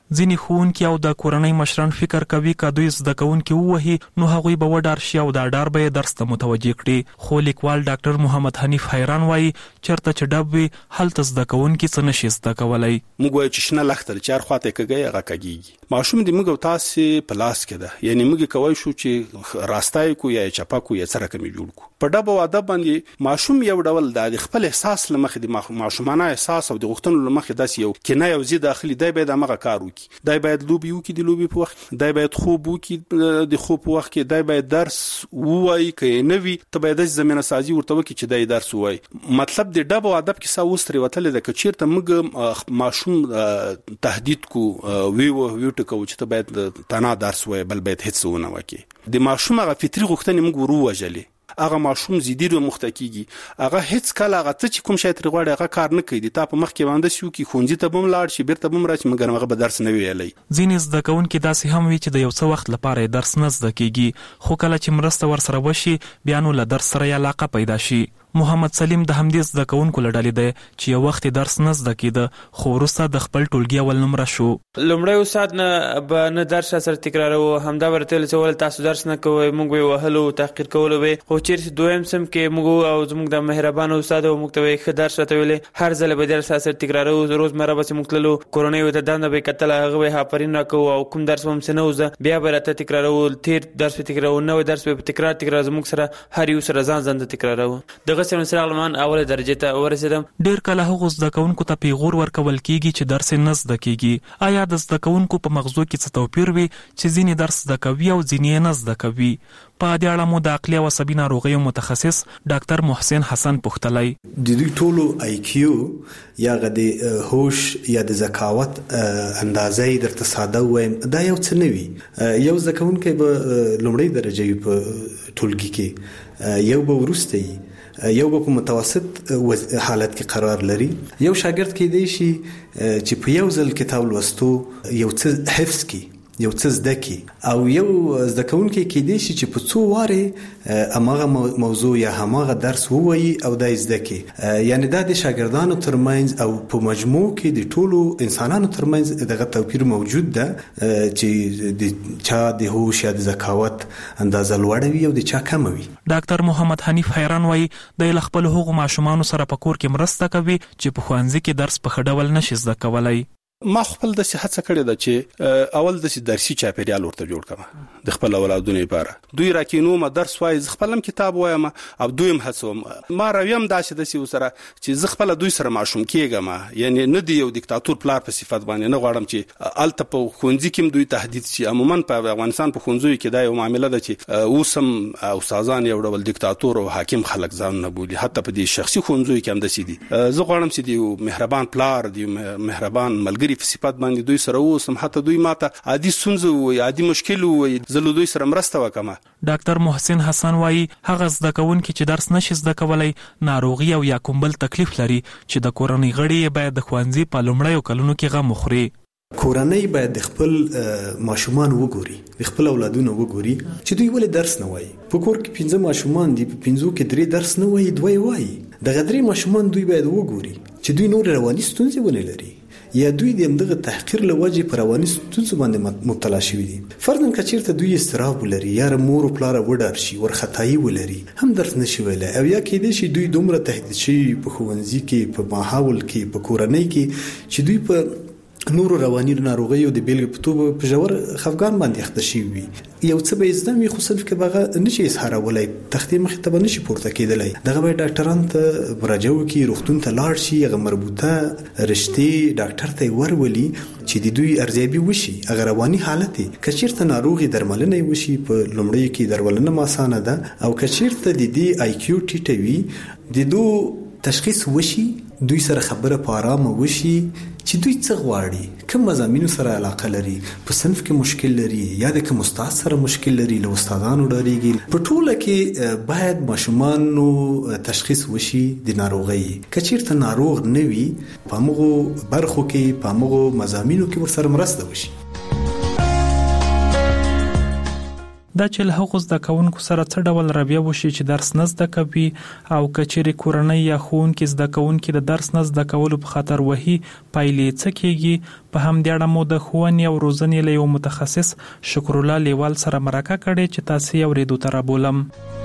ځینې ښوونکي او د کورنۍ مشران فکر کوي که دوی زده کوونکي ووهي نو هغوی به وډار شي او دا ډار به یې درس ته متوجه کړي. خو لیکوال ډاکټر محمد حنیف حیران وایي چېرته چې ډب وي هلته زده کوونکي څه نشي زده کولی. موږ وایو چې شنه لښته چې هر خواته کږی هغه کږېږي. ماشوم د موږ او تاسې په لاس کې ده، یعنې موږ کولی شو چې راستای کو یا چپا کو یا څه رقم جوړ کو. په ډب او ادب باندې ماشوم یو ډول د خپل احساس له مخې د ماشومانه احساس او د غوښتنو له مخې داسې یو کنه یو زی داخلي دی باید هغه کار وکړي، دی باید لوبي وکړي د لوبي په وخت، دی باید خوب وکړي د خوب په وخت کې، دی باید درس ووایي که نه وي ته باید زمینه سازي ورته وکړي چې دی درس ووایي. مطلب د ډب او ادب کې څه اوس ترې وتلې ده که چېرته موږ ماشوم تهدید کو وی وی ټکو چې ته باید تنها درس وایي بل باید هیڅ ونه وکړي. د ماشوم هغه فطري غوښتنې موږ ورو وژلې، هغه ماشوم زیدي رو مختکیږي، هغه هیڅ کله هغه څه چې کوم شی تر غواړي هغه کار نه کوي. تا په مخ کې باندې شو کې خونځي ته بم لاړ شي بیرته بم راشي مګر هغه به درس نه ویلي. ځینې زده کوونکي داسې هم وي چې د یو څه وخت لپاره درس نه زده کیږي، خو کله چې مرسته ورسره وشي بیا نو له درس سره علاقه پیدا شي. محمد سلیم د همدې زده کوونکو له ډلې دی چې یو وخت درس نه زده کېده خو وروسته د خپل ټولګي اول نمره شو. لومړی استاد نه به نه درس سره تکرارو، همدا ورته ویل چې ول تاسو درس نه کوئ، موږ یې وهلو تحقیر کولو وی. خو چیرې دویم سم کې موږ او زموږ د مهربان استاد او موږ ته ښه درس راته ویلې، هر ځل به درس سره تکرارو، روزمره به موږ تللو، کورنۍ ته دنده به کتل، هغه به هافرین راکوو او کوم درس هم څه نه وزه بیا به راته تکرارو، تیر درس به تکرارو، نوی درس به تکرار تکرار زموږ سره هر یو سره ځان ځان تکرارو. دغه سره سره اوله درجه ته ورسېدم. ډیر کله هغه زده کوونکو ته پیغور ورکول کیږي چې درس نه زده کیږي. آیا د زده کوونکو په مغزو کې څه توپیر وي چې ځینې درس زده کوي او ځینې نه زده کوي؟ په دې اړه مو د عقلي او عصبي ناروغیو متخصص ډاکټر محسن حسن پوښتلی. د دوی ټولو آی کیو یا د هوش یا د ذکاوت اندازې درته ساده وایم دا یو څه نه وي. یو زده کوونکی به لومړی درجه وي په ټولګي کې، یو به وروسته وي، یو به په متوسط حالت کې قرار لري. یو شاګرد کې دی شي چې په یو ځل کتاب لوستو یو څه حفظ کی، یو څه زده کی، او یو زده کوونکی کې دی شي چې په څو واره هماغه موضوع یا هماغه درس ووایي او دا زده کی. یعنی دا د شاګردانو ترمنځ او په مجموع کې د ټولو انسانانو ترمنځ دغه توپیر موجود ده چې د چا د هوش یا د ذکاوت اندازه لوړه وي او د چا کم وي. ډاکټر محمد حنیف حیران وایي د خپل هغو ماشومانو سره په کور کې مرسته کوي چې په ښوونځي کې درس په ښه ډول نشي زده کولی. ما خپل د صحت څخه کړی دا چې اول د درسي چاپیریال ورته جوړ کړم د خپل اولادونو لپاره. دوی راکینو ما درس وای ز خپلم کتاب وایم او دویم هڅوم ما راویم داسې د سی سره چې ز خپل دوی سره ماشوم کېږم، یعنی نه دی یو دیکتاتور پلار په صفت باندې نه غواړم چې الته په خونځي کې دوی تهدید شي. عموما په افغانستان په خونځو کې دا یو معاملې ده چې اوسم استادان یو ډول دیکتاتور او حاکم خلک ځان نه بولي، حتی په دې شخصي خونځو کې هم د سي دي. زه غواړم چې دی مهربان پلار دی مهربان ملګری په صفات باندې دوی سره اوسم، حتی دوی ماته عادي ستونزه وي عادي مشکل وي زه دوی سره مرسته وکم. ډاکټر محسن حسن وایي هغه زده کوونکي چې درس نشي زده کولی ناروغي او یا کوم بل تکلیف لري چې د کورنۍ غړي باید د ښوونځي په لومړیو کلونو کې غم وخوري. کورنۍ باید د خپل ماشومان وګوري، د خپل اولادونو وګوري چې دوی ولې درس نه وایي. په کور کې پنځه ماشومان دي، په پنځو کې درې درس نه وایي، دوی وایي. دغه درې ماشومان دوی باید وګوري چې دوی نور رواني ستونزې ونه لري یا دوی د همدغه تحقیر له وجې په رواني ستونزو باندې مبتلا شوي دي. فرضاً که چېرته دوی اضطراب ولري یا مور او پلاره وډار شي، ورختایي ولري، هم درس نشي ویلی، او یا کېدای شي دوی دومره تهدید شي په ښوونځي کې، په ماحول کې، په کورنۍ کې چې دوی په نورو رواني ناروغیو د بیلګې په توګه په ژور خفګان باندې اخته شوي وي. یو څه به زده وي خو صرف کې به هغه نشي اظهارولی، تختې مخې ته به نشي پورته کېدلی. دغه باید ډاکټرانو ته مراجعه وکړي، روغتون ته لاړ شي، هغه مربوطه رشتې ډاکټر ته یې ورولي چې د دوی ارزیابي وشي هغه رواني حالت یې. که چېرته ناروغي درملنه یې وشي په لومړیو کې درملنه اسانه ده، او که چېرته د دې آی کیو ټیټه وي د دو تشخیص وشي، دوی سره خبره په آرامه وشي چې دوی څه غواړي، کوم مضامینو سره علاقه لري، په صنف کې مشکل لري یا د کوم استاد سره مشکل لري، له استادانو ډاریږي. په ټوله کې باید ماشومانو تشخیص وشي د ناروغۍ. که چېرته ناروغ نه وي په همغو برخو کې په همغو مضامینو کې ورسره مرسته وشي. دا چې له هغو زده کوونکو سره څه ډول رویه وشي چې درس نه زده کوي او کچېرې کورنۍ یا ښوونکي زده کوونکي د درس نه زده کولو په خاطر وهي پایلې څه کېږي. په همدې اړه مو د ښوونې او روزنې له یو متخصص شکر الله لیوال سره مرکه کړې چې تاسو یې اورېدو ته رابولم.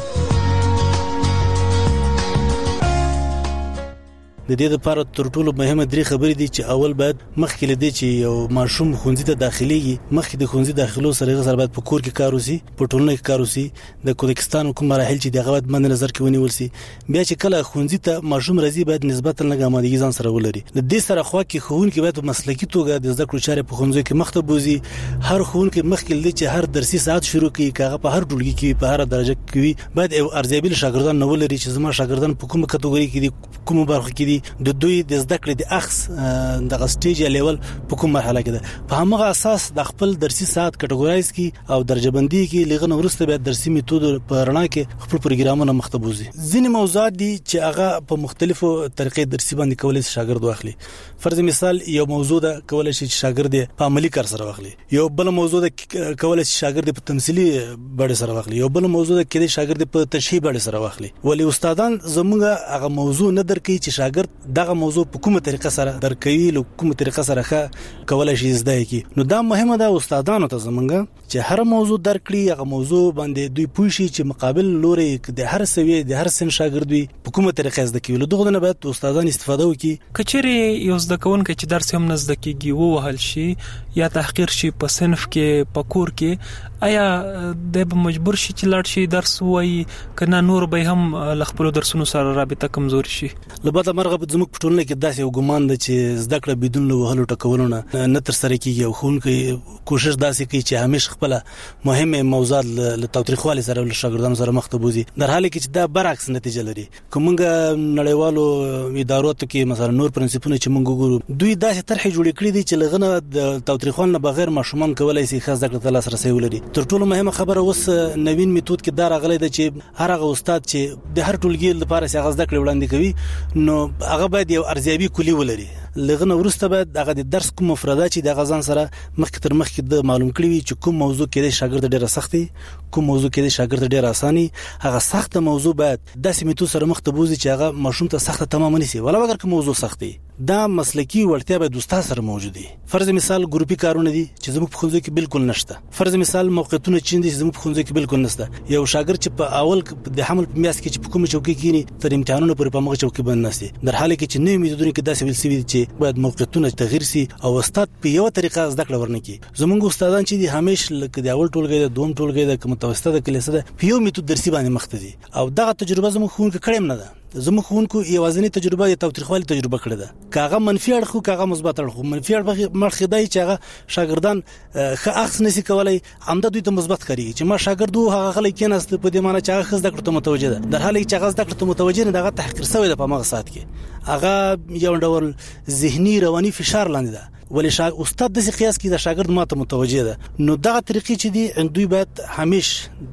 د دې لپاره تر ټولو مهمه درې خبرې دي چې اول باید مخکې لدی چې یو ماشوم ښوونځي ته داخليږي مخکې د ښوونځي داخلو سره غوښتل باید په کور کې کار وسی په ټولنه کې کار وسی د کوزاکستان کوم مراحل چې دغه باید مند نظر کې ونیول شي. بیا چې کله ښوونځي ته ماشوم راځي باید نسبتا لږه آمادګي ځان سره ولري. د دې سره خو کې ښوونکي باید په مسلکي توګه د زده کړو چارې په ښوونځي کې مخته بوزي. هر ښوونکي مخکې لدی چې هر درسي ساعت شروع کړي کاغه په هر ټولګي کې په هر درجه کې باید ارزیابي شاګردان نه ولري چې زما شاګردان په کومه کټګوري کې دي کومه برخه کې دي د دوی د زده کړې د اخص د سټیج یا لیول په کوم مرحله کې ده. په همغه اساس د خپل درسي ساعت کټګورایز کی او درجه بندي کې لغنه ورسته به درسي میتود په رڼا کې خپل پروګرامونه مختبوزي. ځینې موضوعات دي چې هغه په مختلفو طریقې درسي باندې کولای شي شاګرد واخلي. فرض مثال یو موضوع ده کولای شي شاګرد په عملی کار سره واخلي. یو بل موضوع ده کولای شي شاګرد په تمثيلي بڼه سره واخلي. یو بل موضوع ده کې شاګرد په تشریح بڼه سره واخلي. ولی استادان زموږه هغه موضوع نه درکې چې شاګرد دغه موضوع په کومه طریقه سره درکوي له کومه طریقه سره ښه کولای شي زده کی. نو دا مهمه ده استادانو ته زمونږه چې هر موضوع درکړي هغه موضوع باندې دوی پوه شي چې مقابل لوري د هر سوي د هر سن شاګرد وي په کومه طریقه زده کوي. له دغه نه باید استادان استفاده وکړي. کچېرې یو زده کوونکی چې درس هم نه زده کیږي وو وهل شي یا تحقیر شي په صنف کې په کور کې آیا د به مجبور شي چې لاړ شي درس وایي کنه نور به هم ل خپل درسونو سره رابطه کمزوري شي؟ لبته مرغه زموږ په ټولنه کې داسې یو ګمان ده چې زده کړه بدون له وهلو ټکولو نه نه تر سره کیږي او ښوونکی کوشش داسې کوي چې همیش خپل مهمه موضوعات له تاوتریخوالي سره له شاګردانو سره مخ ته بوزي. در حال کې چې دا برعکس نتیجه لري. کومګه نړیوالو ادارو ته کې مثلا نور پرنسپونه چې موږ ګورو دوی داسې طرح جوړ کړی دي چې لغنه د تاوتریخوالي نه بغیر ماشومان کولای شي خاص زده کړه تر لاسرسي ولري. تر ټولو مهمه خبره اوس نوین میتود کې دا راغلی دی چې هر هغه استاد چې د هر ټولګي لپاره څنګه زده کړې وړاندې کوي نو هغه باید یو ارزیابي کلی ولري. لغنه ورسته باید هغه د درس کوم مفردات چې د غزان سره مخکې تر مخکې د معلوم کړی وي چې کوم موضوع کې د شاګرد ډیره سختي کوم موضوع کې د شاګرد ډیره اساني هغه سخته موضوع باید داسې میتود سره مخ ته بوزي چې هغه ماشوم ته سخته تمام نشي ولا اگر کوم موضوع سختي دا مسلکی وړتیا به د استاد سره موجود دي. فرض مثال ګروپي کارونه دي چې زموږ په ښوونځي کې بالکل نشته. فرض مثال موقعیتونه چې دي زموږ په ښوونځي کې بالکل نشته. یو شاګرد چې په اول د حمل په میاس کې چې په کومه چوکۍ کېني تر امتحانونو پورې په مغه چوکۍ باندې نشي. در حال کې چې نوې میتودونه کې داسې ویل سوي چې باید موقعیتونه تغیر سي او استاد په یو طریقه زده کړه ورنکي. زموږ استادان چې دي همیشه لکه د اول ټولګي د دوم ټولګي د متوسطه کلیسه ده په یو میتود درسي باندې مخته دي او دغه تجربه زموږ ښوونکي کړم نه ده. زموږ ښوونکو یوازینی تجربه د تاوتریخوالي تجربه کړې ده. کاغه منفي اړخ کاغه مثبت اړخ منفي اړخ مرخدای چې هغه شاګردان ښه اخص نشي کولای عمده دوی ته مثبت کوي چې ما شاګردو هغه غلي کېناست په دې معنی چې هغه خزده کړته متوجه ده. در حال کې چې هغه زده کړته متوجه نه دغه تحقیر شوی ده په مغه سات کې هغه یو ډول ذهني رواني فشار لاندې ده. ولې شا استاد د قیاس کې د شاګرد ماته متوجه ده. نو دغه طریقې چې دي دوی باید همیشه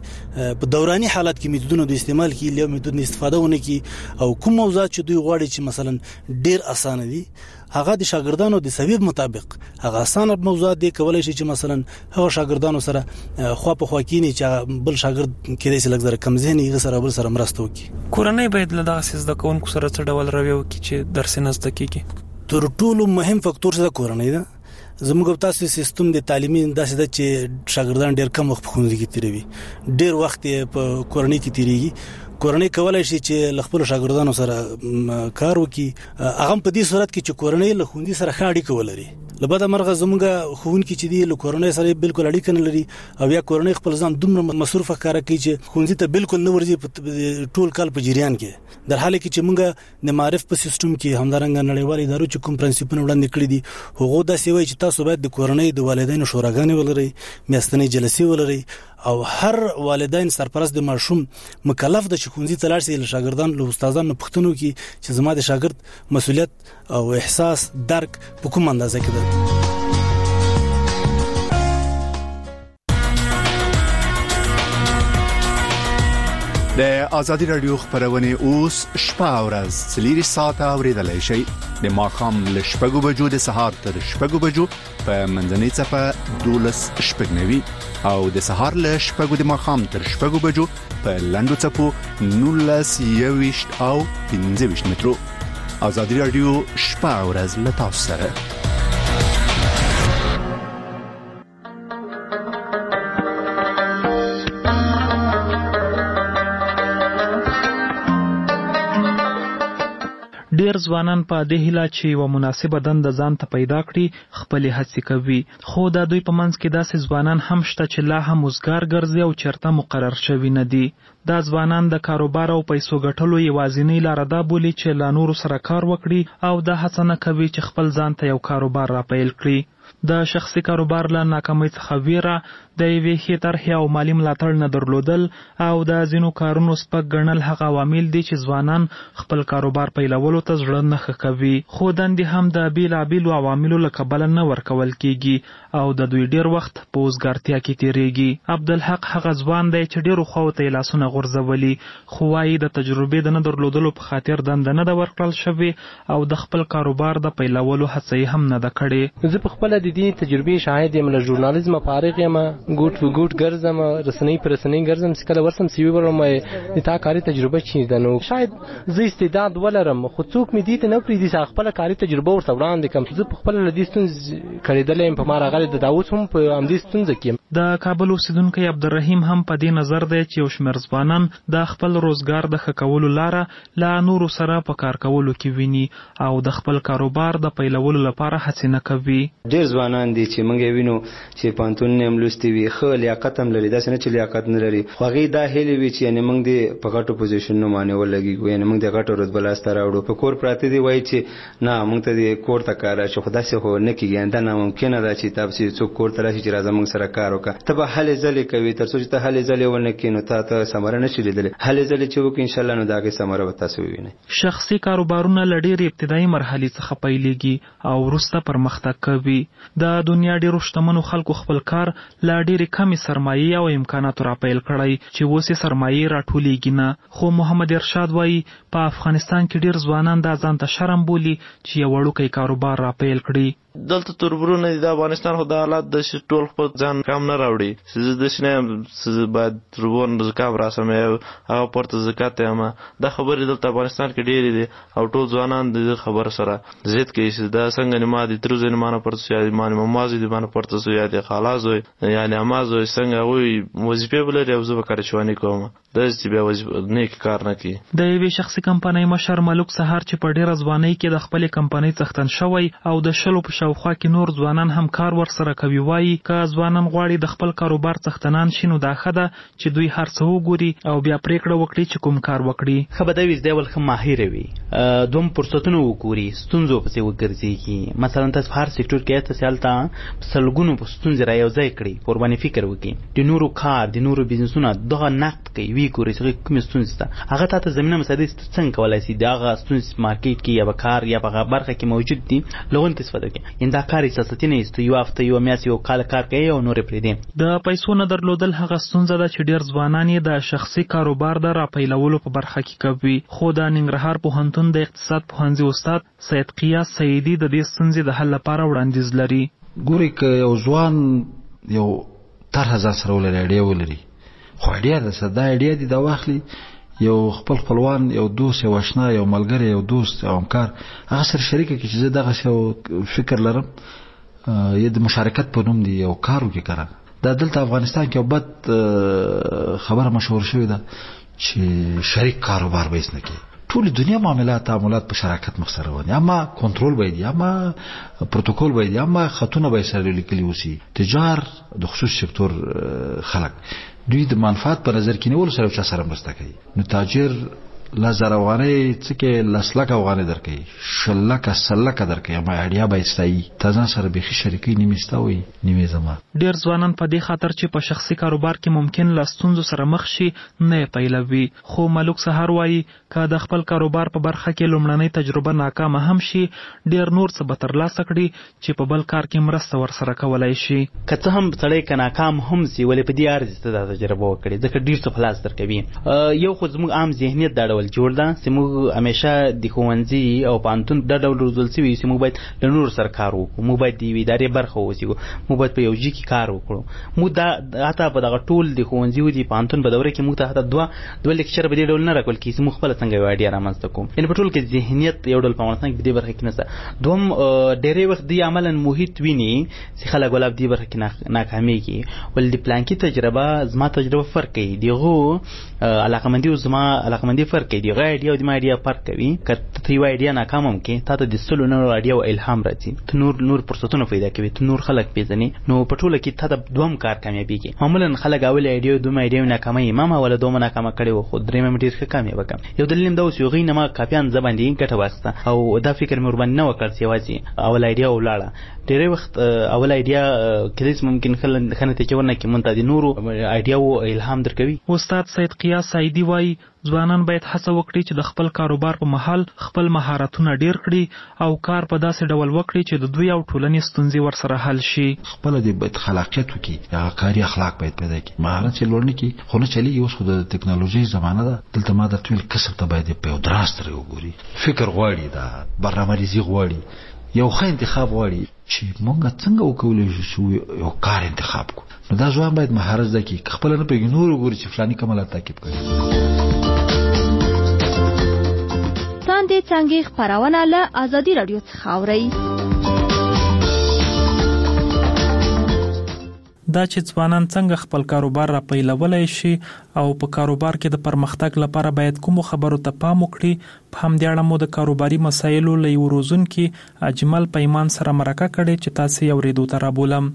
د په دوراني حالت کې میتودونو د استعمال کې له میتود استفاده ونه کی او کوم موضوعات چې دوی غواړي چې مثلا ډیر اسانه دي هغه د شاګردانو د سبب مطابق هغه اسانه موضوعات دي کولای شي چې مثلا هغه شاګردانو سره خو په خو کې نه چې بل شاګرد کې د سلګ زره کم ذهني سره بل سره مرسته وکي. کورنۍ باید له دغه سیس د کوونکو سره څه ډول رویه وکړي چې درس نه زده کیږي؟ تر ټولو مهم فاکتور څه کورنۍ ده. زموږ تاسو سیستم د تعلیمي داسې ده چې شاګردان ډیر کم وخت په ښوونځي کې تیروي ډیر وخت په کورنۍ کې تیریږي. کورنۍ کولای شي چې خپل شاګردانو سره کار وکړي هغه په دې صورت کې چې کورنۍ له ښوونځي سره ښه اړیکه ولري. لبدا مرغه زموږه ښوونکي چې دی له کورنۍ سره بالکل اړیکه نه لري او یا کورنۍ خپل ځان دومره مصروف ښکارا کوي چې ښوونځي ته بالکل نه ورځي ټول کال په جریان کې. در حال کې چې موږ د معرف په سیستم کې همدارنګ نړیوال ادارو چې کوم پرنسپونه وړاندې کړی دي هغه دا سی وایي چې تاسو باید د کورنۍ د والدینو شوراګانې ولرئ میاشتنۍ جلسې ولرئ او هر والدین سرپرست د ماشوم مکلف د ښوونځي ته لاړ شي له شاګردان له استادانو پوښتنه وکړي چې زما د شاګرد مسؤلیت او احساس درک په کوم اندازه کې ده. د ازادي رادیو خبرونه اوس شپه او ورځ څلور ساعته اوریدلای شئ د ماخام ل شپږو بجو د سهار تر شپږو بجو په منځنۍ صفه دولس شپږنوي او د سهار ل شپږو د ماخام تر شپږو بجو په لندو صفو نولس یويشت او پنځه ویشت مترو. ازادي رادیو شپه او ورځ له تاسو سره. ډیر ځوانان په دې هیله چې و مناسبه دنده ځان ته پیدا کړي خپل هڅې کوي، خو د دوی په منځ کې داسې ځوانان هم شته چې لا هم وزګار ګرځي او چرته مقرر شوي نه دي. دا ځوانان د کاروبار او پیسو ګټلو یوازینی لار ده بولي چې لا نورو سره کار وکړي او دا هڅه نه کوي چې خپل ځان ته یو کاروبار را پیل کړي. د شخصي کاروبار له ناکامۍ څخه ویره، د یوې ښې طرحې او مالي ملاتړ نه درلودل او د ځینو کارونو سپک ګڼل هغه عوامل دي چې ځوانان خپل کاروبار پیلولو ته زړه نه ښه کوي، خو دندې هم د بېلابېلو عواملو له کبله نه ورکول کیږي او د دوی ډیر وخت په وزګارتیا کې تیریږي. عبدالحق هغه ځوان دی چې ډیرو خواو ته یې لاسونه غورځولي، خو وایي د تجربې د نه درلودلو په خاطر دنده نه ده ورکړل شوې او د خپل کاروبار د پیلولو هڅه یې هم نه ده کړې. زه په خپله د دې تجربې شاهد یم، له ژورنالیزمه فارغ یم، ګوټ په ګوټ ګرځم، رسنۍ په رسنۍ ګرځم، چې کله ورسم سی وي ورم د تا کاري تجربه چی ده، نو شاید زه استعداد ولرم خو څوک مې دې ته نه پرېږدي چې خپله کاري تجربه ورته وړاندې کړم. زه په خپله له دې ستونزې کړېدلی یم، په ما راغلی د دا اوس هم په همدې ستونزه کې یم. د کابل اوسیدونکی عبدالرحیم هم په دې نظر دی چې یو شمېر ځوانان د خپل روزګار د ښه کولو لاره له نورو سره په کار کولو کې ویني او د خپل کاروبار د پیلولو لپاره هڅې نه کوي. ډېر ځوانان دي چې موږ یې وینو چې پوهنتونونه یې هم لوستي وي، ښه لیاقت هم لري، داسې نه چې لیاقت نه لري، خو هغې دا هیلې وي چې یعنې موږ دې په غټو پوزیشنونو باندې ولګېږو، یعنې موږ دې غټو رتبه لاسته راوړو. په کور پراته دي وایي چې نه موږ ته دې کور ته کار راشي، خو داسې خو نه کېږي، دا ناممکنه ده چې تاسو څوک کور ته راشي چې راځه موږ سره کار وکړه. ته به هلې ځلې کوي، تر څو چې ته هلې ځلې ونه کړې نو تا ته ثمره نه شي لیدلی. هلې ځلې چې وکړې انشاءالله نو د هغې ثمره به تاسو ووینئ. شخصي کاروبارونه له ډېرې ابتدایي مرحلې څخه پیلېږي او وروسته پرمختګ کوي. د دنیا ډېرو شتمنو خلکو خپل کار له ډېرې کمې سرمایې او امکاناتو را پیل کړی چې اوس یې سرمایې راټولېږي نه. خو محمد ارشاد وایي په افغانستان کې ډېر ځوانان دا ځان ته شرم بولي چې یو وړوکی کاروبار را پیل کړي. دلته تربرونه دي د افغانستان، خو د حالات د ټول خپل ځان کم نه راوړي. زه داسې نه یم چې باید تربون زکام راسم هغه پورته زکات یم. دا خبرې دلته افغانستان کې ډېرې دي او ټول ځوانان د دې خبره سره ضد کوي چې دا څنګه نه ما دي تر ځای نه مانه پورته شو، یا ما ماما زوی دې مانه پورته شو، یا دې خالا زوی یعنې اما زوی څنګه هغوی وظیفې به لري او زه به کارچواني کوم، داسې چې بیا نیک کار نه کوي. د یوې شخصي کمپنۍ مشر ملک سهار چې په ډېره ځوانۍ کې د خپلې کمپنۍ څښتن شوی او د شلو په شاوخوا کې نور ځوانان هم کار ورسره کوي، وایي که ځوانان غواړي د خپل کاروبار څښتنان شي نو دا ښه ده چې دوی هر څه وګوري او بیا پریکړه وکړي چې کوم کار وکړي. ښه به دا وي زده ول ښه ماهره وي، دوم فرصتونه وګوري، ستونزو پسې وګرځېږي. مثلا تاسو هر سکتور کې تاسو هلته سلګونو په ستونزې را یو ځای کړي، پر باندې فکر وکړي، د نورو کار د نورو بزنسونه دغه نقد کوي، وی ګوري چې کوم ستونزې ده هغه ته زمينه مساعده څنګه کولای شي دغه ستونزې مارکیټ کې یا کار یا په برخه کې موجود دي لغون کې استفاده کوي. ان دا کار اساسي نه است، یو هفته یو میاشت یو کال کار کوي او نور پرې دي. د پیسو نه درلودل هغه ستونزه ده چې ډیر ځوانان یې د شخصي کاروبار د را پیلولو په برخه کې کوي. خو د ننګرهار پوهنتون د اقتصاد پوهنځي استاد سید قیاس سیدی د دې ستونزې د حل لپاره وړاندیز لري. ګوري که یو ځوان یو طرح ځان سره ولري، اډیا ولري، خو اډیا د صدا اډیا دي دا واخلي یو خپل خپلوان، یو دوست، یو آشنا، یو ملګری، یو دوست، یو همکار هغه سره شریک کړي چې زه دغه یو فکر لرم، یې د مشارکت په نوم دی یو کار وکړي. کنه دا دلته افغانستان کې یو بد خبره مشهور شوې ده چې شریک کاروبار به هیڅ نه کوي. ټول دنیا معاملات تعاملات په شراکت مخ سره ونی، اما کنټرول باید یا اما پروتوکول باید یا اما خطونه به سره لیکلي وسی. تجار د خصوصي سکتور خلک دوی د منفعت په نظر کې نیول سره چا سره مرسته کوي، نو تاجر لزر افغانۍ څکه لسلک افغانۍ درکې شلک سلک درکې ما اړیا به استای تازه سره به شریکي نیمستوي نیمه زما ډیر ځوانان په دې خاطر چې په شخصي کاروبار کې ممکن لاستونزو سره مخ شي نه پیلوي، خو ملک سحر وایي که د خپل کاروبار په برخه کې لومړنۍ تجربه ناکامه هم شي ډیر نور څه به ترلاسه کړي چې په بل کار کې مرسته ورسره کولای شي. که څه هم سړی که ناکام هم سي ولې په دې ارزي ته دا تجربه وکړي ځکه ډیر څه خلاص درکوي. یو خو زموږ عام ذهنیت دا ډول جوړ ده چې موږ همیشه د ښوونځي او پوهنتون دا ډول روزل سوي چې موږ باید له نورو سره کار وکړو، موږ باید د یوې ادارې برخه واوسو، موږ باید په یو ځای کې کار وکړو. موږ دا حتی په دغه ټول د ښوونځي او د پوهنتون په دوره کې موږ ته حتی دوه دوه لیکچر به دې ډول نه راکول کېږي چې موږ خپله څنګه یو آیډیا رامنځته کوو. یعنې په ټول کې ذهنیت یو ډول په افغانستان کې په دې برخه کې نشته. دوهم ډېری وخت دوی عملا محیط ویني چې خلک ولا په دې برخه کې ناکامېږي، ولې د پلانکي تجربه زما تجربه فرق کوي، د هغو علاقمندي او زما علاقمندي فرق کوي، د هغه آیډیا او د ما آیډیا فرق کوي. که ته یوه آیډیا ناکام هم کړې تا ته د سلو نورو آیډیاو الهام راځي، ته نور نور فرصتونه پیدا کوي، ته نور خلک پېژنې، نو په ټوله کې ته د دوهم کار کامیابېږي. معمولا خلک اول آیډیا دوم آیډیا ناکاموي، ما ما ولا دومه ناکامه کړې وه خو درېیمه مې ډېر ښه کامیابه کړم. یو دلیل هم دا اوس هغوی نه ما کاپیان زه باندې ګټه واخیسته او دا فکر مې ورباندې نه وکړ چې یوازې اول آیډیا ولاړه. ډېری وخت اول آیډیا کېدای شي ممکن ښه نتیجه ورنکړي، مونږ ته د نورو آیډیاو الهام درکوي. استاد سید قیاس سعیدي وایي ځوانان باید هڅه وکړي چې د خپل کاروبار په مهال خپل مهارتونه ډیر کړي او کار په داسې ډول وکړي چې د دوی او ټولنې ستونزې ورسره حل شي. خپل د باید خلاقیت وکړي، یا کاري اخلاق باید پیدا کړي، مهارت چې لوړ نه کړي خو نه چلیږي. اوس خو د ټکنالوژي زمانه ده، دلته ما درته ویل کسب ته باید په یو دراز ترې وګوري، فکر غواړي، دا برنامه‌ریزي غواړي، یو ښه انتخاب غواړي چې مونږ څنګه وکولای شو یو کار انتخاب کړو. نو دا ځوان باید مهارت زده کړي، خپل نه پېږي نور وګوري چې فلاني کمالات تعقیب کړي. څنګه څنګه خبرونه له ازادي رادیو څخه اوري. دا چې ځوانان څنګه خپل کاروبار را پیلولای شي او په کاروبار کې د پرمختګ لپاره باید کوم خبرو ته پام وکړي، په همدې اړه مو د کاروباري مسایلو له یو روزونکي اجمل پیمان سره مرکه کړې چې تاسو یې اورېدو ته رابولم.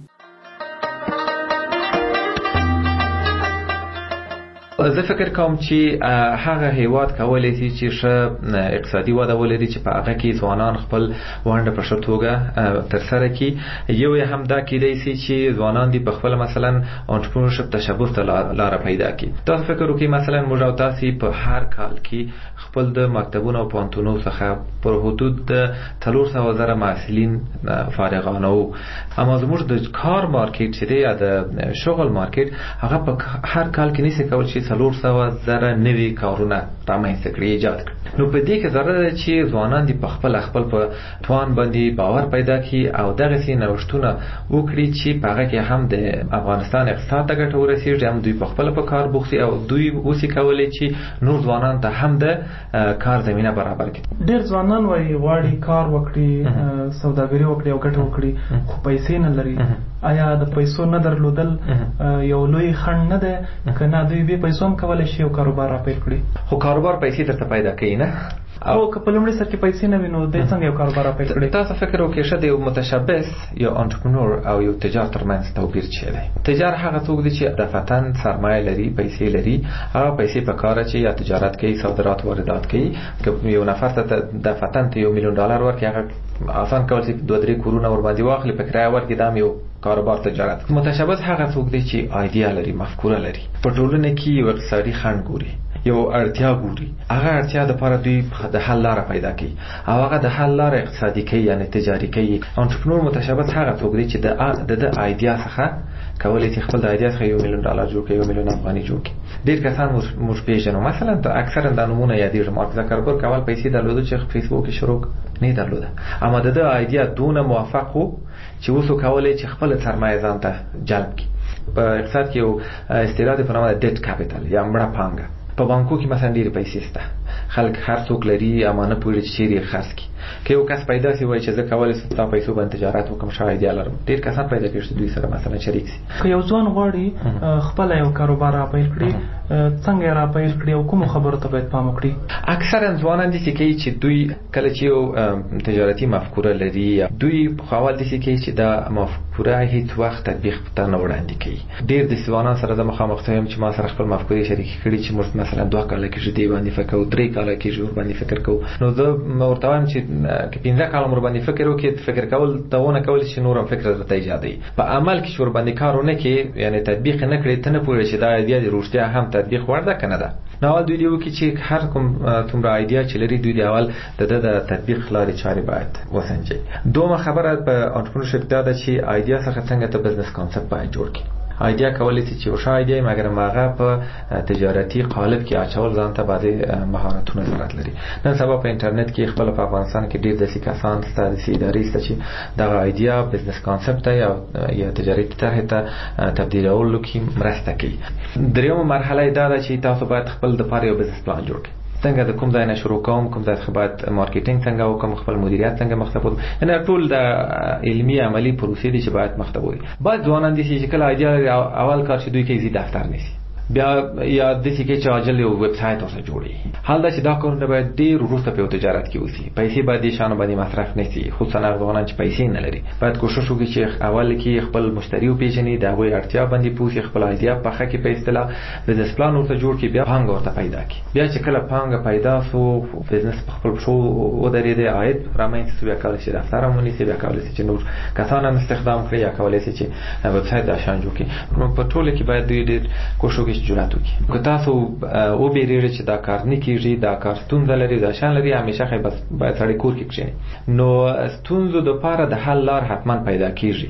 زه فکر کوم چې هغه هیواد کولای شي چې ښه اقتصادي وده ولري چې په هغه کې ځوانان خپل ونډه په ښه توګه ترسره کړي. یو یې هم دا کېدای شي چې ځوانان دې په خپله مثلا انټرپرنورشپ تشبث ته لاره پیدا کړي. تاسو فکر وکړئ مثلا موږ او تاسې په هر کال کې خپل د مکتبونو او پوهنتونو څخه پر حدود د څلور سوه زره محصلین فارغانوو، اما زموږ د کار مارکیټ چې دی یا د شغل مارکیټ هغه په هر کال کې نشي کولی چې څلور سوه زره نوي کارونه رامنځته کړي، ایجاد کړي. نو په دې کې ضرور ده چې ځوانان دې په خپل خپل په توان باندې باور پیدا کړي او دغسې نوښتونه وکړي چې په هغه کې هم د افغانستان اقتصاد ته ګټه ورسېږي، هم دوی په خپله په کار بوخت او دوی اوسې کولی چې نور ځوانان ته هم د کار زمینه برابر کړي. ډېر ځوانان وایي غواړي کار وکړي، سوداګري وکړي او ګټه وکړي خو پیسې نه لري. آیا د پیسو نه درلودل یو لوی خنډ نه ده که نه دوی بې پیسو هم کولی شي یو کاروبار را پیل کړي؟ خو کاروبار پیسې درته پیدا کوي نه، او که په لومړي سر کې پیسې نه وي نو دوی څنګه یو کاروبار را پیل کړي؟ تاسو فکر وکړئ ښه د یو متشبث یا انټرپرنور او یو تجار ترمنځ توپیر څه دی؟ تجار هغه څوک دی چې دفعتاً سرمایه لري، پیسې لري، هغه پیسې په کار اچوي یا تجارت کوي، صادرات واردات کوي. که یو نفر ته دفعتاً ته یو میلیون ډالر ورکړي هغه آسان کول چې دوه درې کورونه ورباندې واخلي په کرایه ورکړي، دا هم یو کاروبار تجارت. متشبث هغه څوک دی چې آیډیا لري، مفکوره لري، په ټولنه کې یو اقتصادي خنډ ګوري، یو اړتیا ګوري، هغه اړتیا د لپاره دوی د حل لاره پیدا کوي او هغه د حل لاره اقتصادي کوي یعنی تجاري کوي. انټرپرنور متشبث هغه څوک دی چې د د آیډیا څخه کولی چې خپل د آیډیا څخه یو میلیون ډالر جوړ کړي، یو میلیون افغاني جوړ کړي. ډېر کسان موږ پېژنو، مثلا اکثرا دا نومونه یادېږي. مارک زکربرګ اول پیسې درلوده چې فیسبوک یې شروع نه درلوده، اما د د آیډیا دونه موفق و چې اوس کولی چې خپل سرمایه ځان ته جلب کړي. په اقتصاد کې یو اصطلاح په نامه ډیټ کاپیټل یا مړه پانګه. په بانکو کې مثلا ډېرې پیسې شته، خلک هر څوک لري اما نه پوهېږي چې چیرې یې خرڅ کړي. که یو کس پیدا شي وایي چې زه کولی شم ستا پیسو باندې تجارت وکړم، ښه آیډیا لرم، ډېر کسان پیدا کېږي چې دوی سره مثلا شریک شي. که یو ځوان غواړي خپله یو کاروبار را پیل کړي، څنګه یې را پیل کړي او کومو خبرو ته باید پام وکړي؟ اکثرا ځوانان داسې کوي چې دوی کله چې یو تجارتي مفکوره لري، دوی په اول داسې کوي چې دا مفکوره هیڅ وخت تطبیق ته نه وړاندې کوي. ډېر د ځوانان سره زه مخامخ شوی یم چې ما سره خپل مفکورې شریکې کړي چې موږ مثلا دوه کاله کېږي دې باندې فکر کوو، درې درې کاله کېږي ور باندې فکر کوو. نو زه ورته وایم چې که پنځه کاله ور باندې فکر وکړې فکر کول دونه کول چې نور هم فکر درته ایجادوي. په عمل کې ور باندې کار ونه کې یعنی تطبیق نه کړې ته نه پوهېږې چې دا ایډیا د روشتیا هم تطبیق وړ ده که نه ده. نو اول دوی دی وکړي چې هر کوم څومره ایډیا چې لري دوی دی اول د د تطبیق لارې چارې باید وسنجي. دومره خبره په انټرپرنورشپ دا ده چې ایډیا څخه څنګه ته بزنس کانسپټ باید جوړ کړي. ایډیا کولای شي چې یو ښه ایډیا مګر هغه په تجارتي قالب کې اچول ځان ته باندې مهارتونه ضرورت لري. نن سبا په انټرنیټ کې خپل په افغانستان کې ډیر داسې کسان ستاسو ادارې ست چې دا ایډیا بزنس کانسپټ یا یا تجارتي طرح ته تبدیلولو کې مرسته کوي. دریمه مرحله دا ده چې تاسو باید خپل د پاره یو بزنس پلان جوړ کړئ. څنګه د کوم ځای نه شروع کوم، کوم ځای څخه باید مارکیټینګ څنګه وکم، خپل مدیریت څنګه مخته وړم. یعنی ټول د علمي عملی پروسې دي چې باید مخته وړي. باید ځوانان دي چې کله ایډیا اول کار چې دوی کوي زی دفتر نیسي بیا یا د دې کې چې اجل یو ویب سټ اوسه جوړي. حال دا چې دا کارونه باید ډیر وروسته په تجارت کې وسی. پیسې باید د شانو باندې مصرف نشي، خصوصا افغانان چې پیسې نه لري. باید کوشش وکړي چې اول کې خپل مشتری او پیژني، دا وی اړتیا باندې پوښي، خپل ایډیا په خکه په اصطلاح بزنس پلان ورته جوړ کړي، بیا پانګه ورته پیدا کړي. بیا چې کله پانګه پیدا سو بزنس په خپل شو و درې د عاید رامنځته بیا کول شي دفتر مونږ چې بیا کول شي چې نور کسان هم استخدام کړي یا کول شي چې ویب سټ دا شان جوړ کړي. نو په ټوله کې باید دوی ډېر کوشش وکړي جوړات وکړي. تاسو او بیرېږي چې دا کار نه کیږي، دا کار ستونزه لري، دا شان لري، همیشه خې بس باید سړی کور کې کښیني. نو ستونزو د پاره د حل لار حتما پیدا کیږي.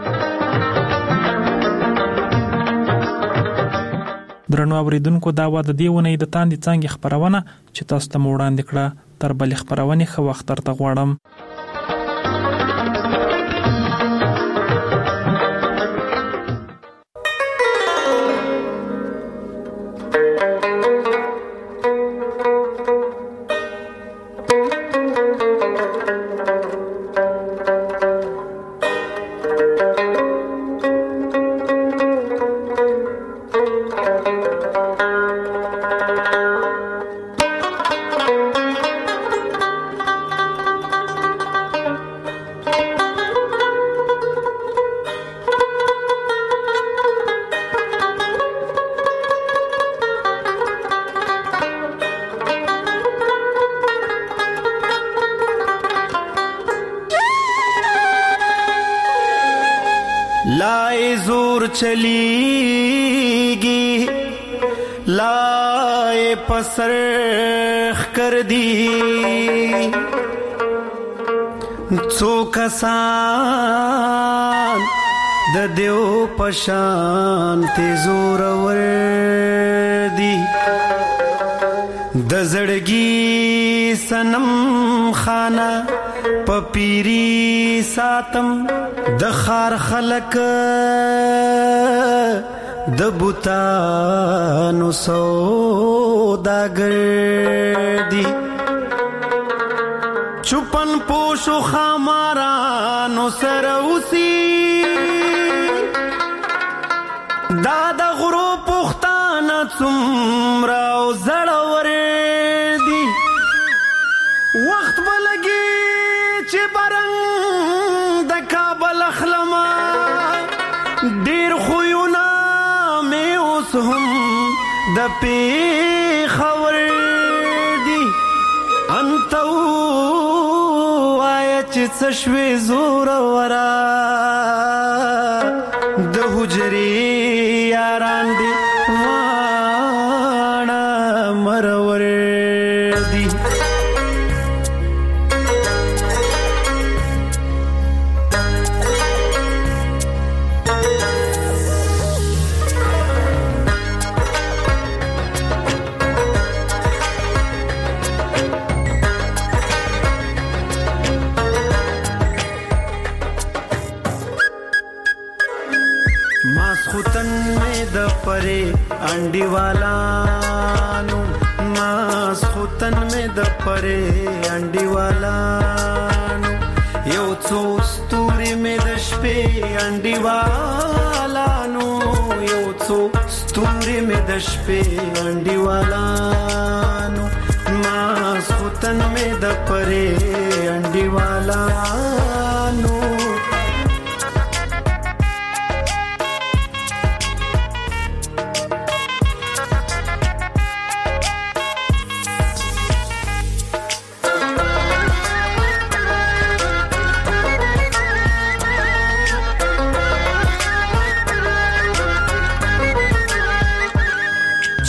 درنو اوریدونکو دا و د دې ونې د تاندې څنګه خبرونه چې تاسو ته وړاندې کړه. تر بل خبرونه خو وخت ترته غواړم. لائے زور چلیگی لائے پسرخ کر دی څو کسان د دیو پشان ته زور ور دی د زړګي سنم خانه پپیری ساتم د خار خلق د بوتانو سوداګر دی چوپن پوشو خامارانو سره اوسي دا د غرو پختانه څومره زړور دی وخت بلګي چې برنګ د کابل اخلما ډیر خوونه مې اوس هم د پیښور دی انتو آیا چې څه شوې زور ورا د حجرې یاران دی واڼه مرور دی پرے انڈی والانو ماس خوتن میں د پرے انڈی والانو یو څو ستوري میں د شپې انڈی والانو یو څو ستوري میں د شپې انڈی والانو ماس خوتن میں د پرے انڈی والانو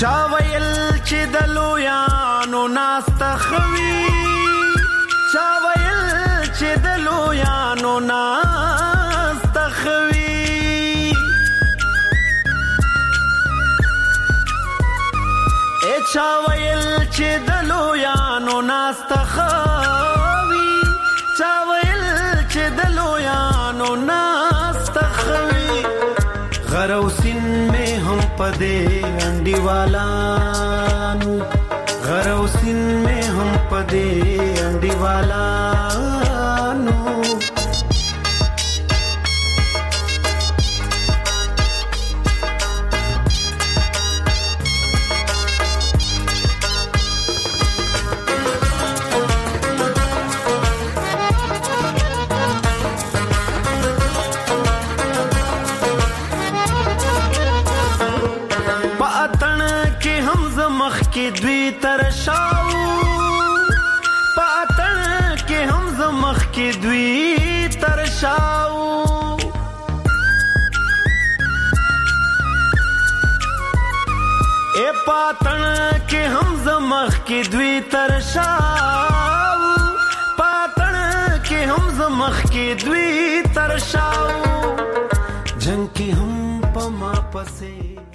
چا ویل چې د لویانو ناسته خوي چا ویل چې د لویانو ناسته خوي ا چا ویل چې د لویانو ناسته خوي چا ویل چې د لویانو ناسته خوي غروسین میں ہم پدے انڈی والانو غروسین میں ہم پدے انڈی والانو کې دوی ترشاو پاتن کې هم زمخ کې دوی ترشاو اے پاتن کې هم زمخ کې دوی ترشاو پاتن کې هم زمخ کې دوی ترشاو جنگ کې هم پما پسې